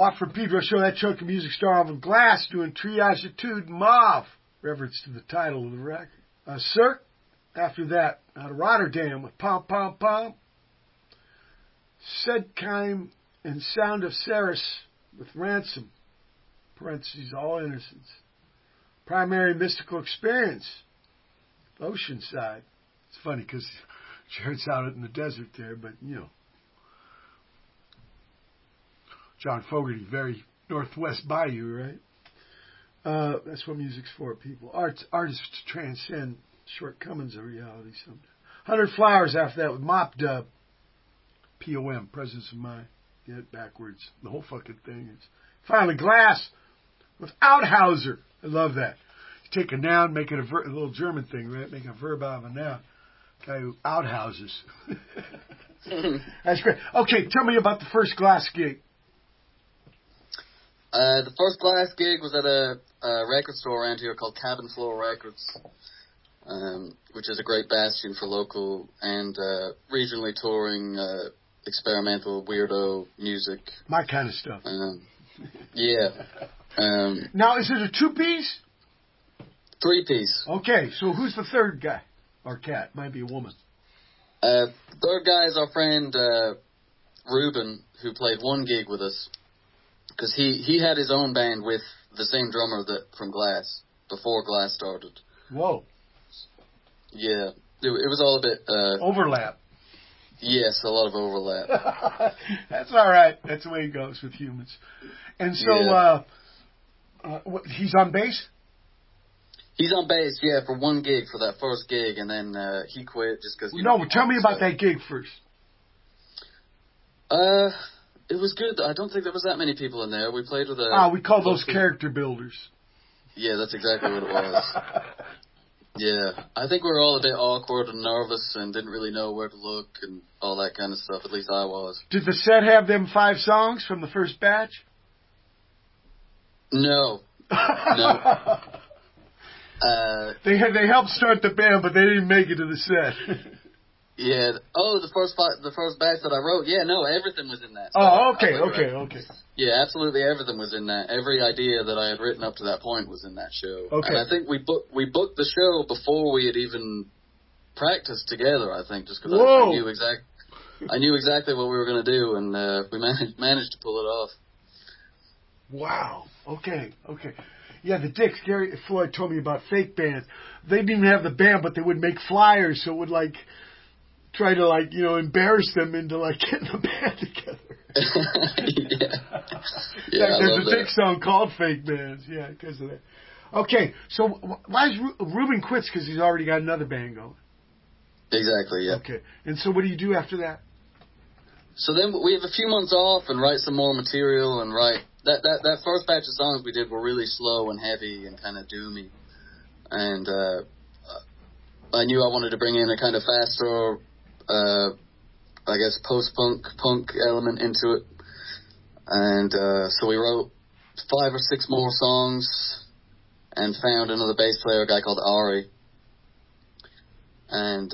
Off from Pedro Show, that chunk of music star of Glass doing Triage Etude Mauve, reference to the title of the record. Cirque, after that, out of Rotterdam with Pom Pom Pom. Sedkheim and Sound of Ceres with Ransom, parentheses, All Innocence. Primary Mystical Experience, Oceanside. It's funny because Jared's out in the desert there, but, you know. John Fogerty, very northwest Bayou, right? That's what music's for, people. Artists transcend shortcomings of reality sometimes. 100 Flowers after that with Mop Dub. P-O-M, Presence of Mind. Get it backwards. The whole fucking thing is. Finally, Glass with Outhauser. I love that. You take a noun, make it a little German thing, right? Make a verb out of a noun. Guy who outhouses. That's great. Okay, tell me about the first Glass gig. The first Glass gig was at a record store around here called Cabin Floor Records, which is a great bastion for local and regionally touring experimental weirdo music. My kind of stuff. Yeah. Now, is it a two-piece? Three-piece. Okay, so who's the third guy? Or cat? Might be a woman. Third guy is our friend Ruben, who played one gig with us. Because he had his own band with the same drummer from Glass, before Glass started. Whoa. Yeah. It was all a bit... overlap. Yes, a lot of overlap. That's all right. That's the way it goes with humans. And so, he's on bass? He's on bass, yeah, for one gig, for that first gig, and then he quit just because... No, tell me about that gig first. It was good. I don't think there was that many people in there. We played with we call those character builders. Yeah, that's exactly what it was. Yeah. I think we were all a bit awkward and nervous and didn't really know where to look and all that kind of stuff. At least I was. Did the set have them 5 songs from the first batch? No. No. They helped start the band, but they didn't make it to the set. Yeah. Oh, the first batch that I wrote. Yeah, no, everything was in that. So okay. Yeah, absolutely everything was in that. Every idea that I had written up to that point was in that show. Okay. And I think we booked the show before we had even practiced together. I think just because I knew exactly what we were going to do, and we managed to pull it off. Wow. Okay. Yeah, the Dicks, Gary Floyd told me about fake bands. They didn't even have the band, but they would make flyers, so it would try to embarrass them into getting the band together. Yeah. There's a Dicks song called Fake Bands. Yeah, because of that. Okay, so why is Ruben quits? Because he's already got another band going. Exactly. Yeah. Okay, and so what do you do after that? So then we have a few months off and write some more material and write. That first batch of songs we did were really slow and heavy and kind of doomy. And I knew I wanted to bring in a kind of faster, I guess, post-punk element into it. And so we wrote 5 or 6 more songs and found another bass player, a guy called Ari. And,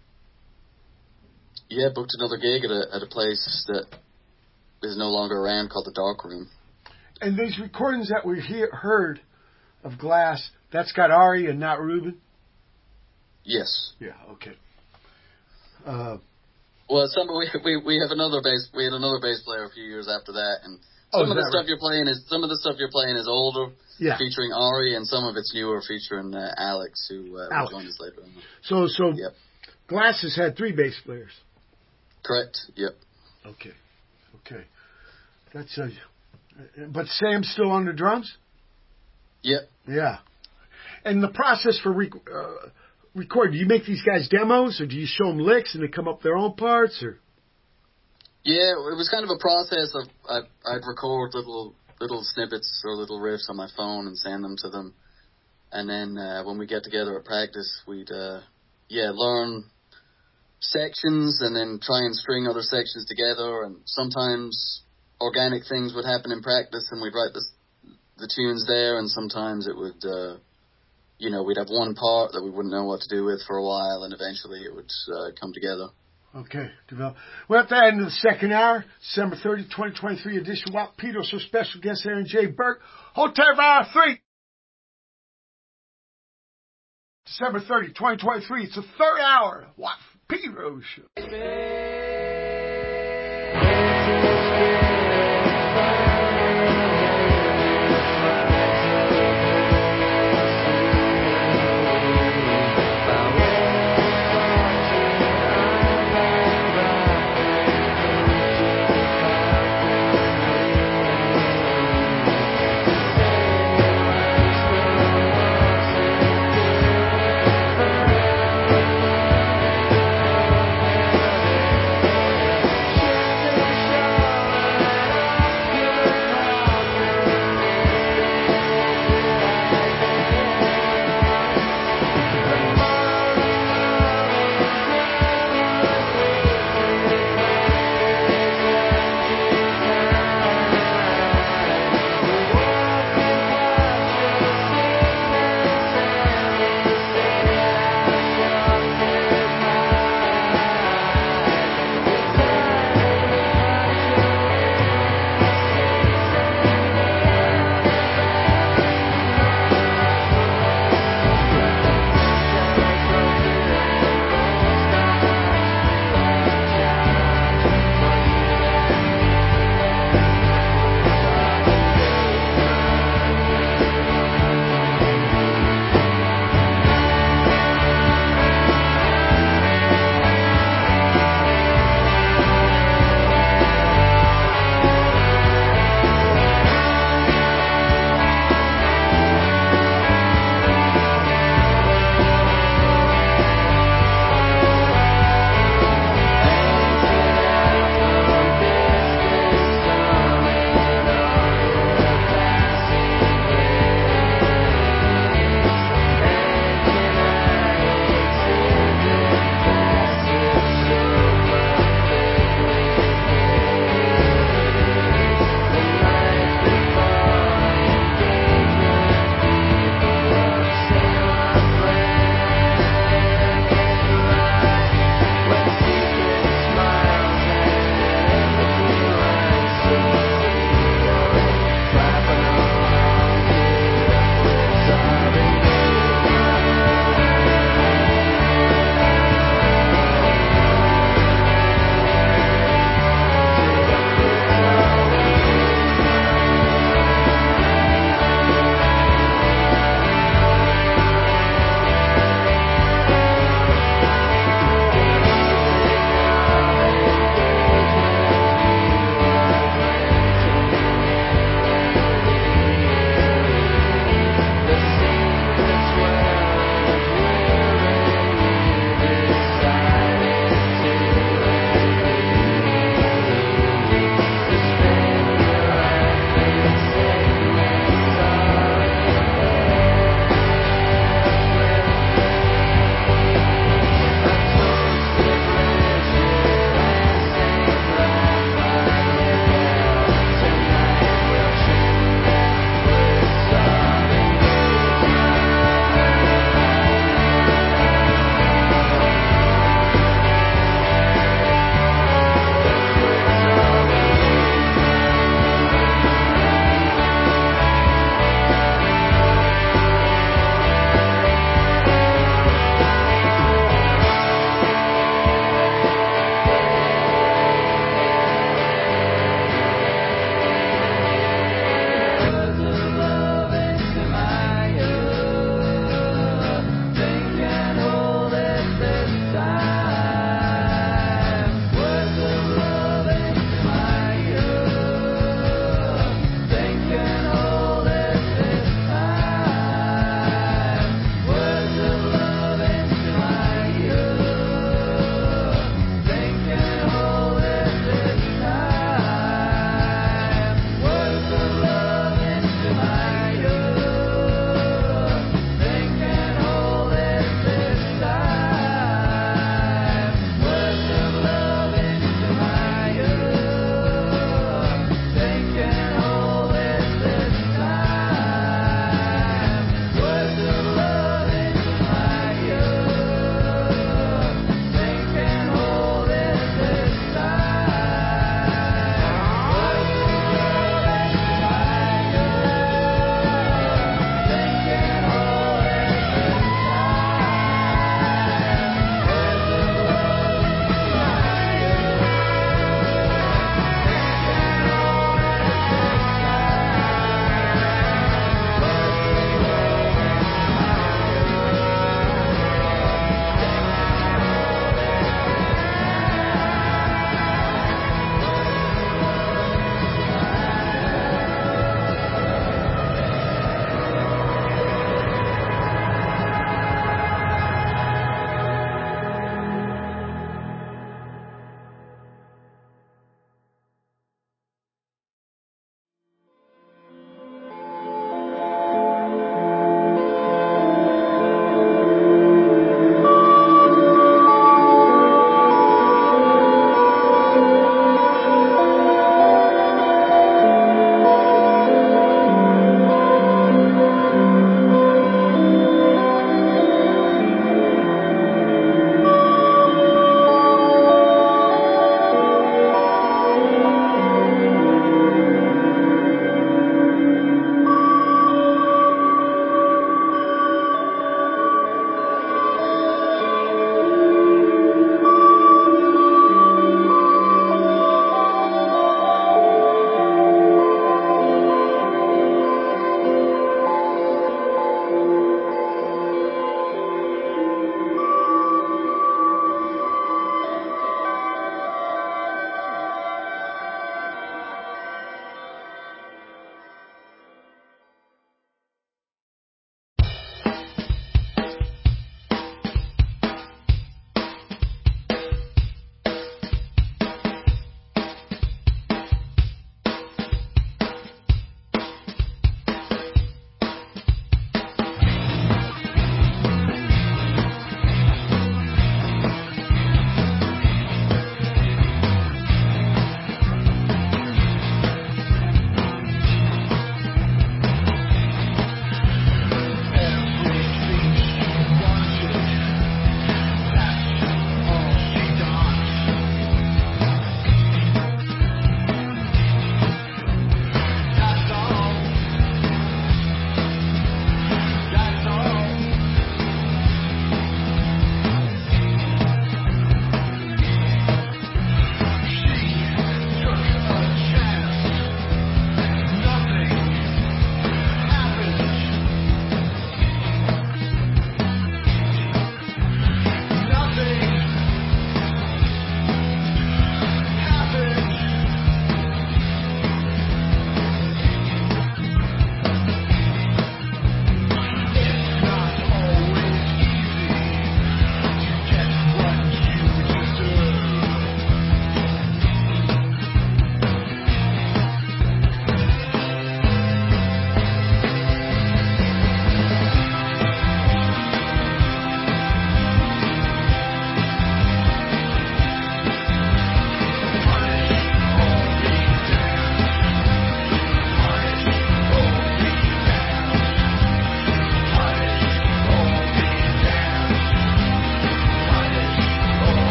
booked another gig at a place that is no longer around called the Dark Room. And these recordings that we heard of Glass, that's got Ari and not Ruben? Yes. Yeah, okay. Well, we have another bass. We had another bass player a few years after that, and some of the stuff you're playing is older, featuring Ari, and some of it's newer, featuring Alex, who will join us later on. So yep. Glass has had 3 bass players. Correct. Yep. Okay. That's but Sam's still on the drums? Yep. Yeah. And the process for recording, do you make these guys demos, or do you show them licks and they come up their own parts, or? Yeah, it was kind of a process of I'd record little snippets or little riffs on my phone and send them to them, and then when we get together at practice, we'd learn sections and then try and string other sections together, and sometimes organic things would happen in practice and we'd write the tunes there, and sometimes it would we'd have one part that we wouldn't know what to do with for a while, and eventually it would come together. Okay, develop. We're at the end of the second hour, December 30, 2023 edition. Walt Peters, our special guest, Aaron J. Burke. Hotel Hour 3. December 30, 2023. It's the third hour. Walt Peters Show.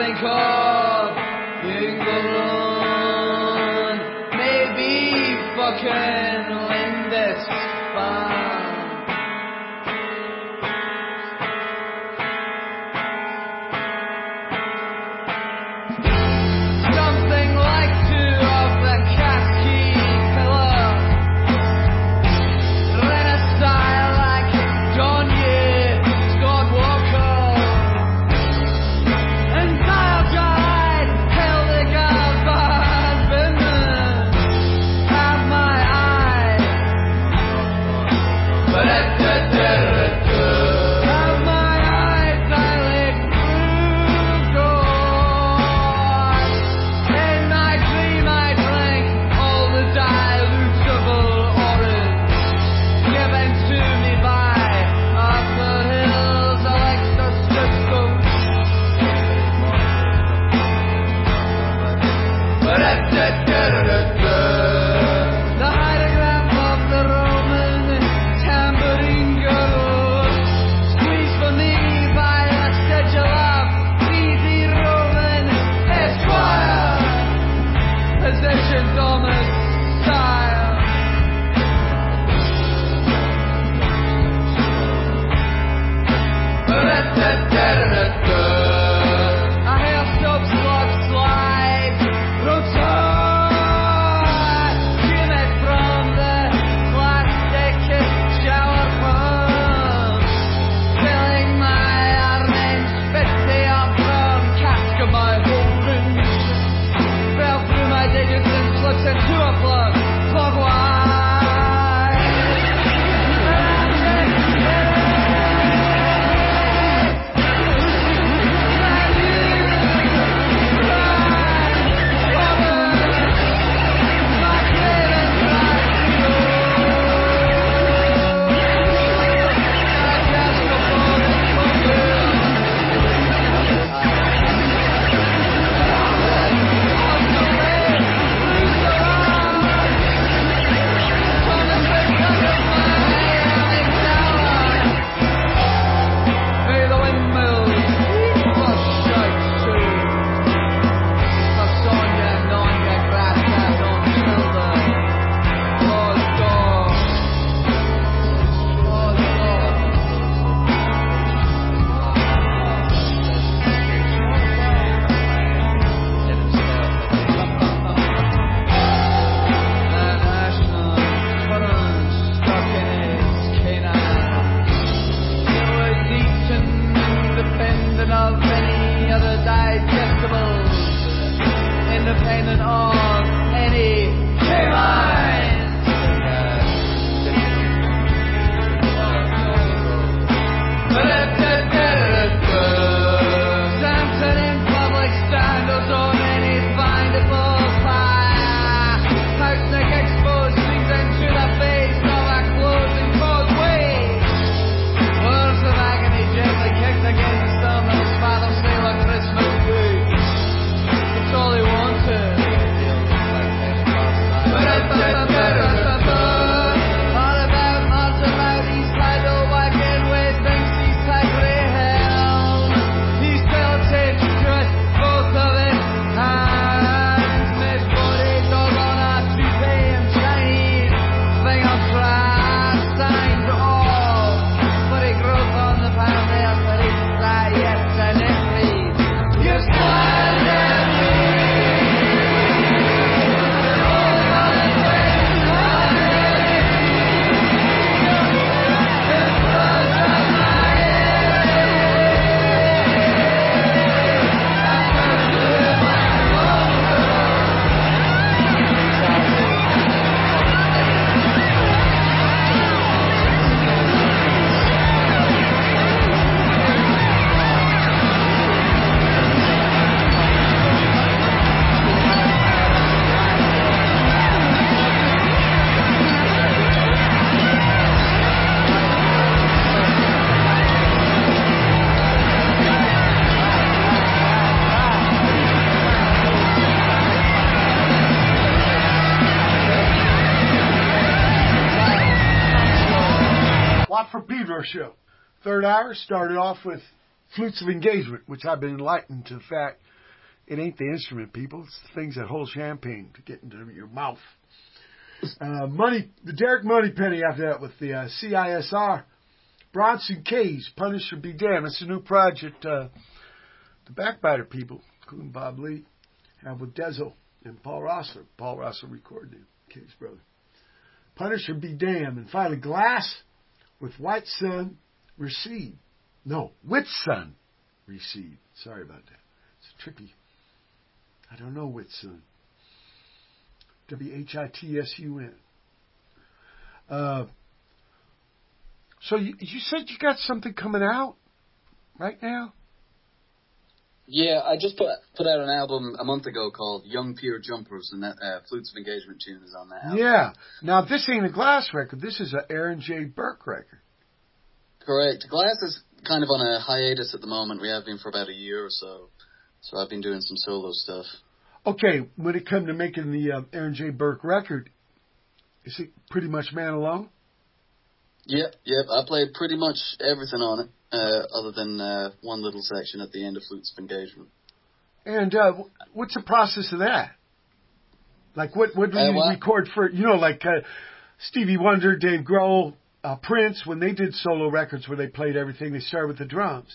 think of England. Maybe fucking Lindisfarne. Something like two of the Cascade pillars. Then a style like Donye, Scott Walker. And Kyle Guide, Hildegard Van Binnen. Have my eye. But have my eye dilate through God. In my dream I drink all the dilutable orange given to me by Arthur Hill's Alexa Stitchcomb. But the hydrogram of the Roman tambourine girl squeezed for me by a schedule of easy Roman Esquire. Position Thomas style. I hear soap slug slide, rotar, humid from the plastic shower pump, filling my orange 50 up from cask of my holdings. Fell through my digits and slipped into a plug wide. Hey, the windmills, the shite too. The Sonia, Nonya, Grassa, Don Childer. Lord God. Lord God. The national current stuck in its canine. It was eaten independent of any other digestibles, independent of any canines. Samson in public standards on any findable fire. Picnic exposed things into the face of a closing causeway. Words of agony gently kicked against them as Father Sailor Christmas Day. It's all he wanted. All about Martin Loud, East Idle, wagon with Banksy, Sagre Helm. He's pelted to it, both of it. Hands, Miss Body, dog on a toupee and Chinese. Finger brass, signed off. But he growth on the family of Teresa, yes, and envy. You smiled at me. Watt from Pedro show. Third hour started off with Flutes of Engagement, which I've been enlightened to the fact It ain't the instrument, people. It's the things that hold champagne to get into your mouth. The Derek Moneypenny after that with the CISR. Bronson K's, Punish or Be Damned. It's a new project. The Backbiter people, including Bob Lee, have with Dezo and Paul Rossler. Paul Rossler recorded it, K's brother. Punish or Be Damned. And finally, Glass with White Sun Recede. No, Whitsun Recede. Sorry about that. It's tricky. I don't know Whitsun. Whitsun. So you said you got something coming out right now? Yeah, I just put out an album a month ago called Young Peer Jumpers, and that Flutes of Engagement tune is on that album. Yeah. Now, this ain't a Glass record. This is a Aaron J. Burke record. Correct. Glass is kind of on a hiatus at the moment. We have been for about a year or so. So I've been doing some solo stuff. Okay, when it comes to making the Aaron J. Burke record, is it pretty much man alone? Yep. I played pretty much everything on it, other than one little section at the end of Flutes of Engagement. And what's the process of that? Like, what do you record for, like Stevie Wonder, Dave Grohl, Prince, when they did solo records where they played everything, they started with the drums.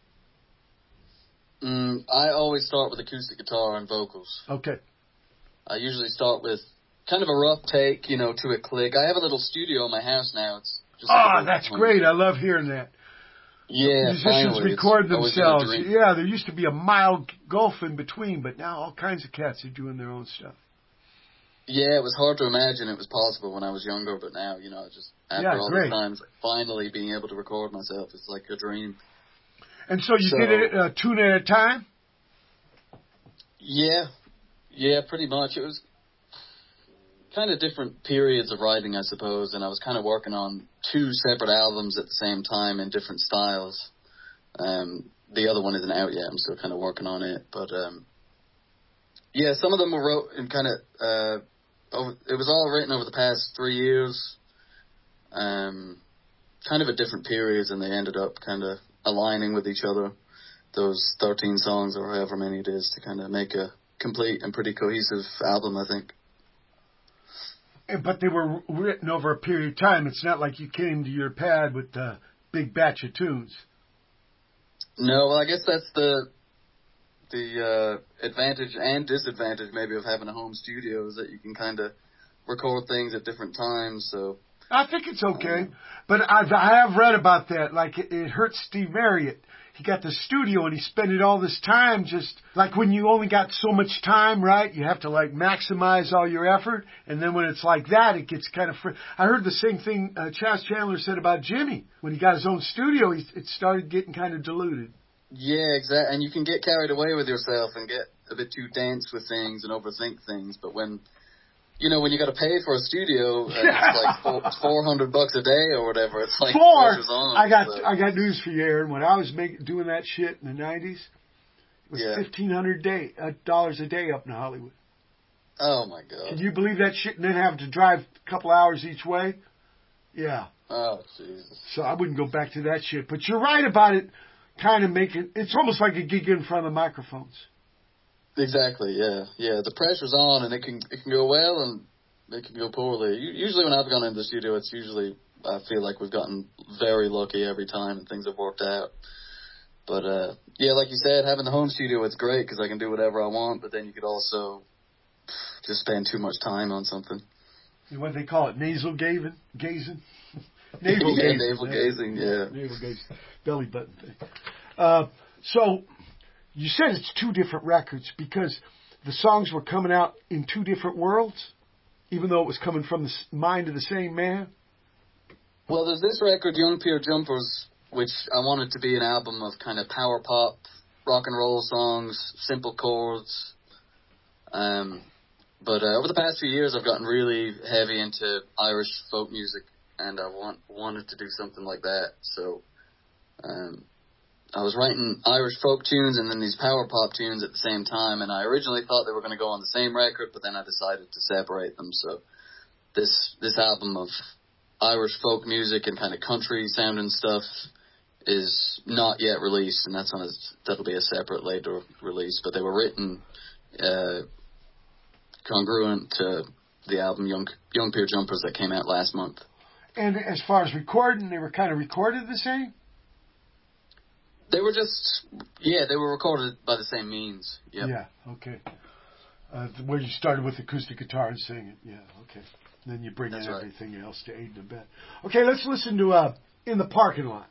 I always start with acoustic guitar and vocals. Okay. I usually start with kind of a rough take, to a click. I have a little studio in my house now. It's just that's great. I love hearing that. Yeah, musicians record themselves. Yeah, there used to be a mild gulf in between, but now all kinds of cats are doing their own stuff. Yeah, it was hard to imagine it was possible when I was younger, but now, just after all these times, finally being able to record myself, it's like a dream. And so you did it a tune at a time? Yeah, pretty much. It was kind of different periods of writing, I suppose, and I was kind of working on two separate albums at the same time in different styles. The other one isn't out yet. I'm still kind of working on it, but some of them were wrote in kind of it was all written over the past 3 years, kind of at different periods, and they ended up kind of aligning with each other, those 13 songs or however many it is, to kind of make a complete and pretty cohesive album, I think. But they were written over a period of time. It's not like you came to your pad with a big batch of tunes. No, well, I guess that's the advantage and disadvantage maybe of having a home studio, is that you can kind of record things at different times, so... I think it's okay, but I have read about that. Like, it hurts Steve Marriott. He got the studio and he spent it all this time just, like when you only got so much time, right? You have to, like, maximize all your effort, and then when it's like that, it gets kind of... I heard the same thing Chas Chandler said about Jimmy. When he got his own studio, it started getting kind of diluted. Yeah, exactly. And you can get carried away with yourself and get a bit too dense with things and overthink things, but when you got to pay for a studio, it's like $400 a day or whatever. It's like pressure's on. I got news for you, Aaron. When I was doing that shit in the 90s, it was $1,500 a day up in Hollywood. Oh my God! Can you believe that shit? And then have to drive a couple hours each way. Yeah. Oh Jesus! So I wouldn't go back to that shit. But you're right about it. Kind of it's almost like a gig in front of the microphones. Exactly, yeah. The pressure's on, and it can go well, and it can go poorly. Usually when I've gone into the studio, it's usually, I feel like we've gotten very lucky every time, and things have worked out. But, like you said, having the home studio, it's great, because I can do whatever I want, but then you could also just spend too much time on something. What do they call it? Nasal gazing? Navel gazing. Navel gazing, yeah. Navel gazing. Belly button thing. So... You said it's two different records because the songs were coming out in two different worlds, even though it was coming from the mind of the same man? Well, there's this record, Young Peer Jumpers, which I wanted to be an album of kind of power pop, rock and roll songs, simple chords. But over the past few years, I've gotten really heavy into Irish folk music, and I wanted to do something like that. So I was writing Irish folk tunes and then these power pop tunes at the same time, and I originally thought they were going to go on the same record, but then I decided to separate them. So this album of Irish folk music and kind of country sounding stuff is not yet released, and that'll be a separate later release. But they were written congruent to the album Young Peer Jumpers that came out last month. And as far as recording, they were kind of recorded the same? They were they were recorded by the same means. Yep. Yeah, okay. Where you started with acoustic guitar and singing. Yeah, okay. Then you bring in everything else to aid in the bed. Okay, let's listen to In the Parking Lot.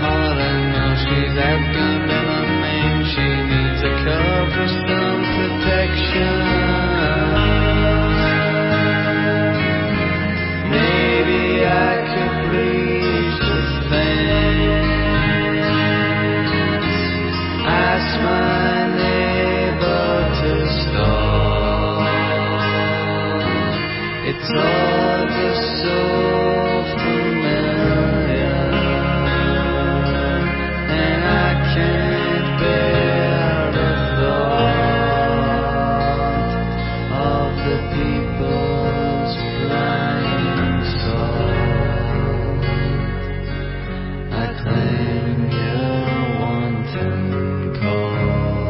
She's outgunned and unnamed. She needs a car for some protection. It's all just so familiar, and I can't bear the thought of the people's flying salt. I claim your wanton call.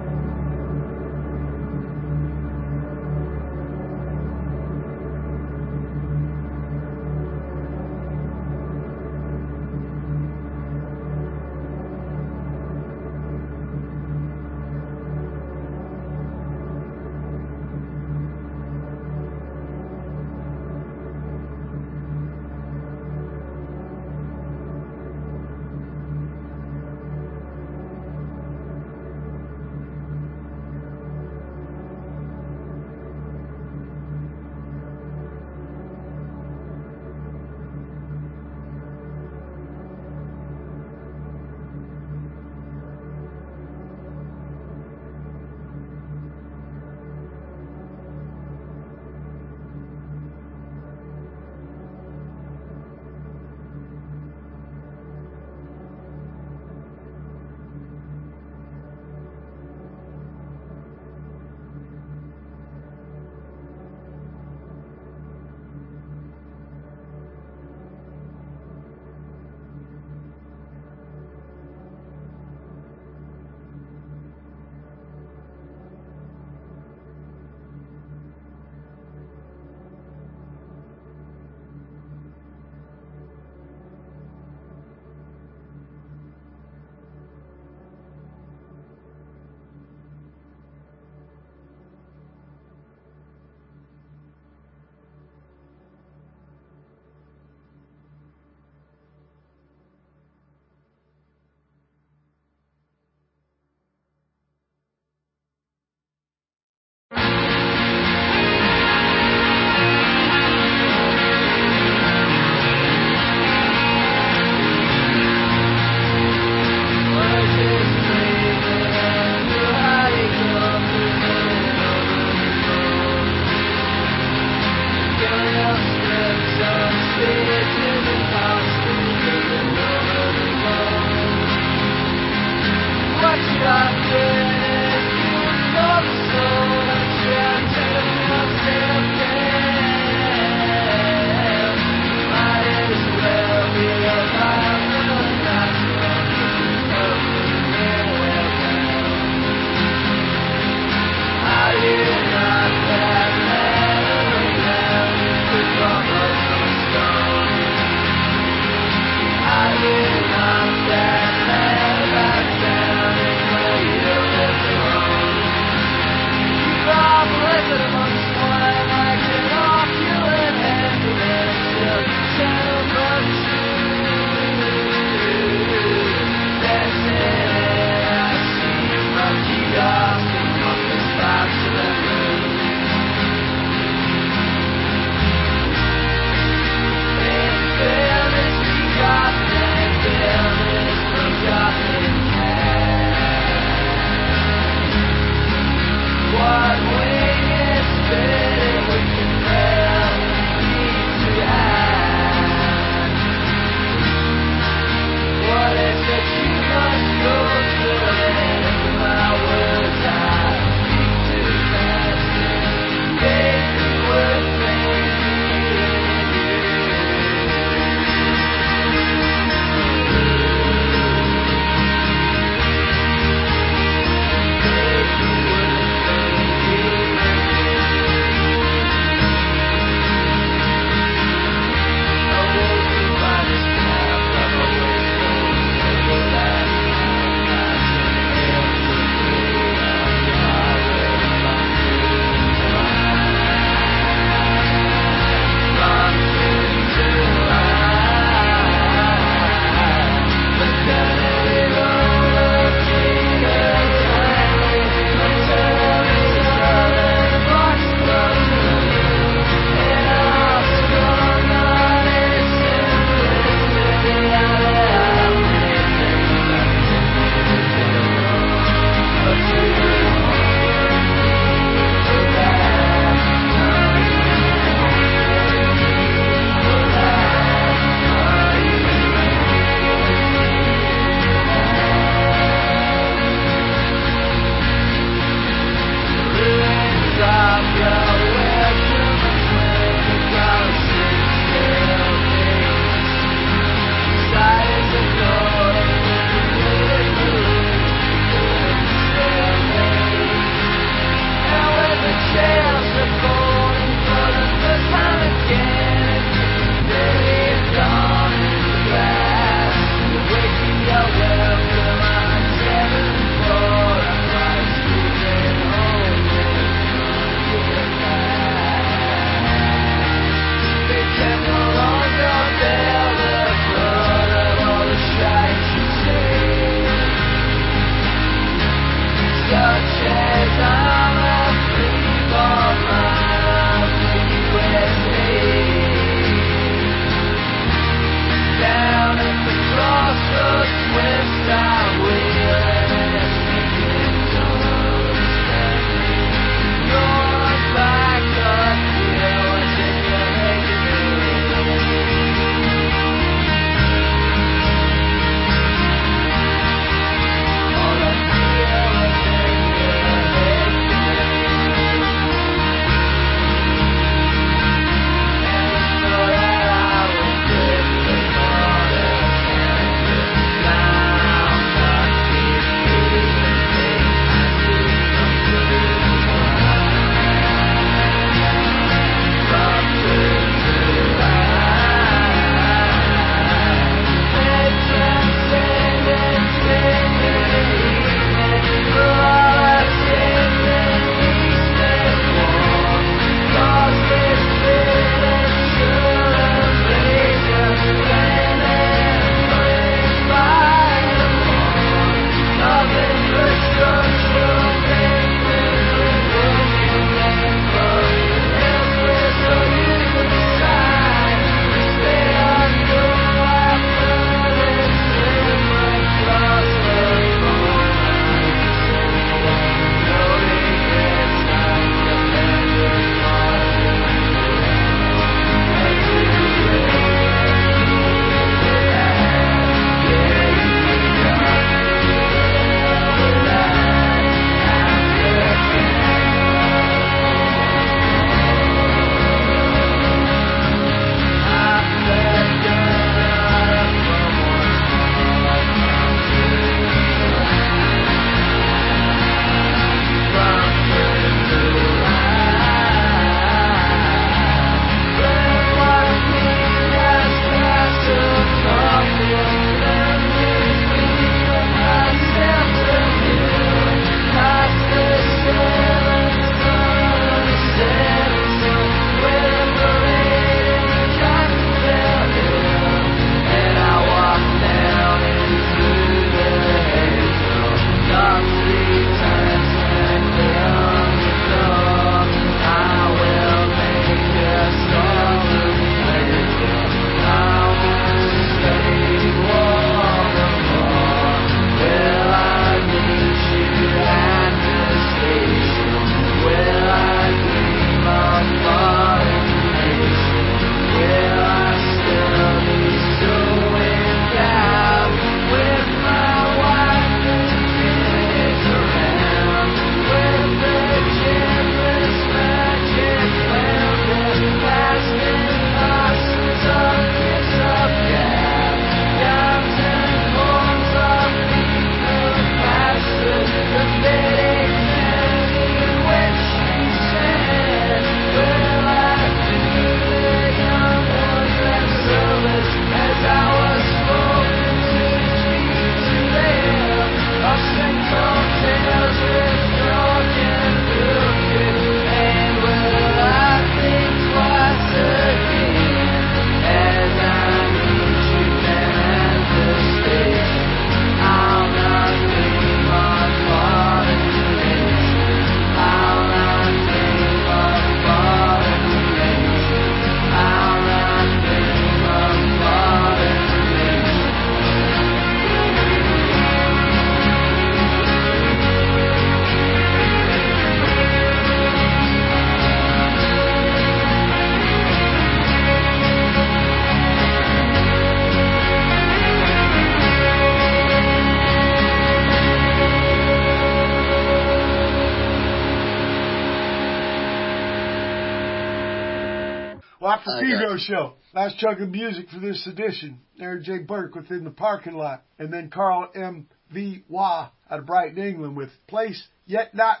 Watt from Pedro Show. Last chunk of music for this edition. Aaron J. Burke within the parking lot. And then Carl M. V. Waugh out of Brighton, England with Place Yet Not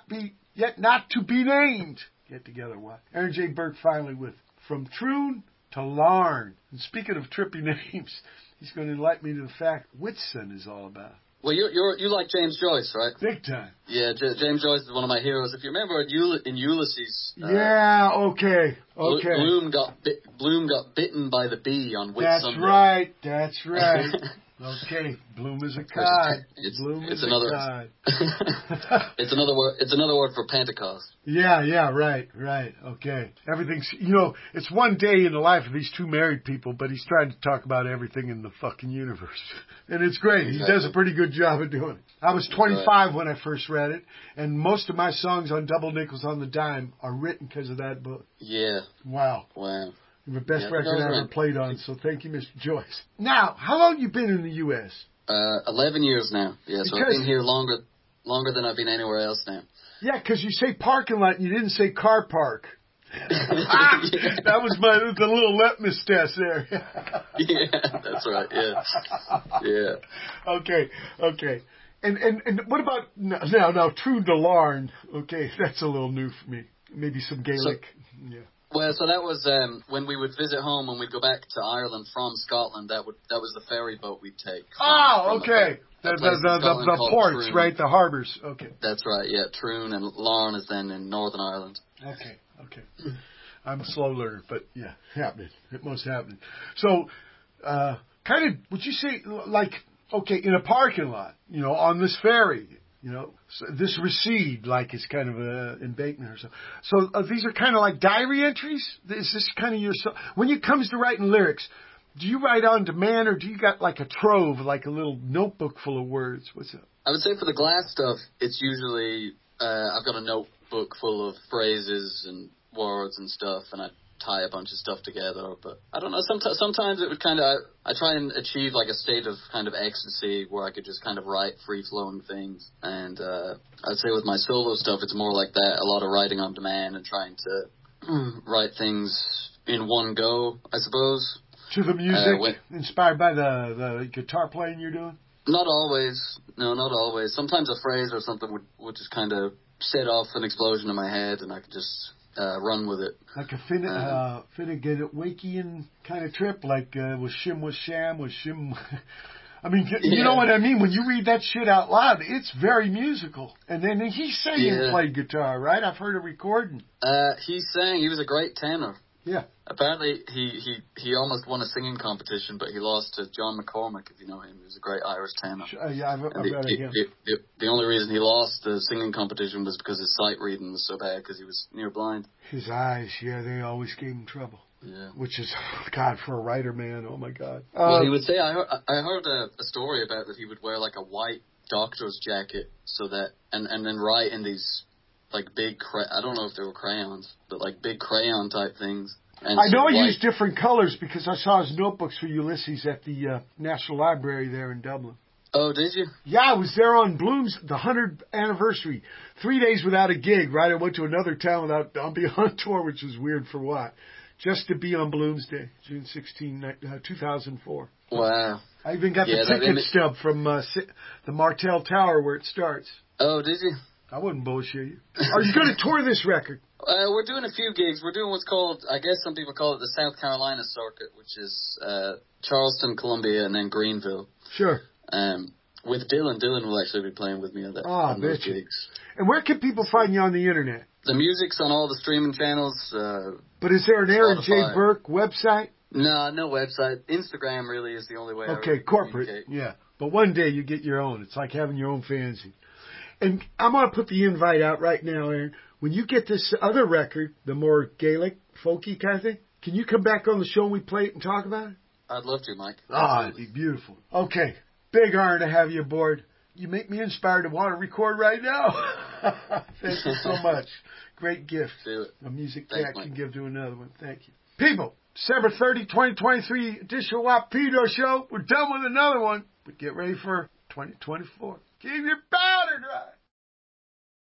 to Be Named. Get together, Watt. Aaron J. Burke finally with From Troon to Larne. And speaking of trippy names, he's going to enlighten me to the fact Whitsun is all about. Well, you like James Joyce, right? Big time. Yeah, James Joyce is one of my heroes. If you remember in Ulysses... yeah, okay. Bloom got bitten by the bee on Whitsunday. That's right. Okay, bloom is a cod. Bloom It's is another. a cod. It's another word. It's another word for Pentecost. Yeah, right. Okay. Everything's, it's one day in the life of these two married people, but he's trying to talk about everything in the fucking universe. And it's great. He does a pretty good job of doing it. I was 25 when I first read it, and most of my songs on Double Nickels on the Dime are written because of that book. Yeah. Wow. The best record I ever played on, so thank you, Mr. Joyce. Now, how long have you been in the U.S.? 11 years now. Yeah, so I've been here longer than I've been anywhere else now. Yeah, because you say parking lot and you didn't say car park. That was the little litmus test there. Yeah, that's right, yeah. Okay. And what about, now, True de Larne, okay, that's a little new for me. Maybe some Gaelic, yeah. Well, so that was when we would visit home and we'd go back to Ireland from Scotland. That was the ferry boat we'd take. Okay. The ports, Troon. Right? The harbors. Okay. That's right. Yeah, Troon and Larne is then in Northern Ireland. Okay. I'm a slow learner, but yeah, happening. It must happen. So, kind of, would you say in a parking lot, on this ferry? So this recede, like it's kind of an embankment or so. So these are kind of like diary entries? Is this kind of when it comes to writing lyrics, do you write on demand or do you got like a trove, like a little notebook full of words? What's up? I would say for the Glass stuff, it's usually, I've got a notebook full of phrases and words and stuff, and I tie a bunch of stuff together, but I don't know, sometimes it would kind of, I try and achieve like a state of kind of ecstasy where I could just kind of write free-flowing things, and I'd say with my solo stuff, it's more like that, a lot of writing on demand and trying to write things in one go, I suppose. To the music, inspired by the guitar playing you're doing? Not always. No, not always. Sometimes a phrase or something would just kind of set off an explosion in my head, and I could just run with it. Like a Finnegan Wakian kind of trip, like was Shim was Sham, was Shim... I mean, you know what I mean? When you read that shit out loud, it's very musical. And then he sang and played guitar, right? I've heard a recording. He sang. He was a great tenor. Yeah. Apparently, he almost won a singing competition, but he lost to John McCormack, if you know him. He was a great Irish tenor. Yeah, I've read of him. The only reason he lost the singing competition was because his sight reading was so bad, because he was near blind. His eyes, they always gave him trouble. Yeah. Which is, God, for a writer, man, oh my God. Well, he would say, I heard a story about that he would wear like a white doctor's jacket, so that, and then write in these, like big, I don't know if they were crayons, but like big crayon type things. And I know he used different colors because I saw his notebooks for Ulysses at the National Library there in Dublin. Oh, did you? Yeah, I was there on Bloom's, the 100th anniversary. 3 days without a gig, right? I went to another town I'll be on tour, which is weird for what? Just to be on Bloom's Day, June 16, 2004. Wow. I even got the ticket stub from the Martel Tower where it starts. Oh, did you? I wouldn't bullshit you. Are you going to tour this record? We're doing a few gigs. We're doing what's called, I guess some people call it the South Carolina circuit, which is Charleston, Columbia, and then Greenville. Sure. With Dylan. Dylan will actually be playing with me on those gigs. And where can people find you on the internet? The music's on all the streaming channels. But is there an Aaron J. Burke website? No website. Instagram really is the only way. Okay, corporate. Yeah. But one day you get your own. It's like having your own fanzine. And I'm going to put the invite out right now, Aaron. When you get this other record, the more Gaelic, folky kind of thing, can you come back on the show and we play it and talk about it? I'd love to, Mike. It'd be beautiful. Okay. Big honor to have you aboard. You make me inspired to want to record right now. Thank you so much. Great gift. Do it. A music cat can give to another one. Thank you. People, December 30, 2023 edition of Wapedo Show. We're done with another one, but get ready for 2024. Keep your powder dry.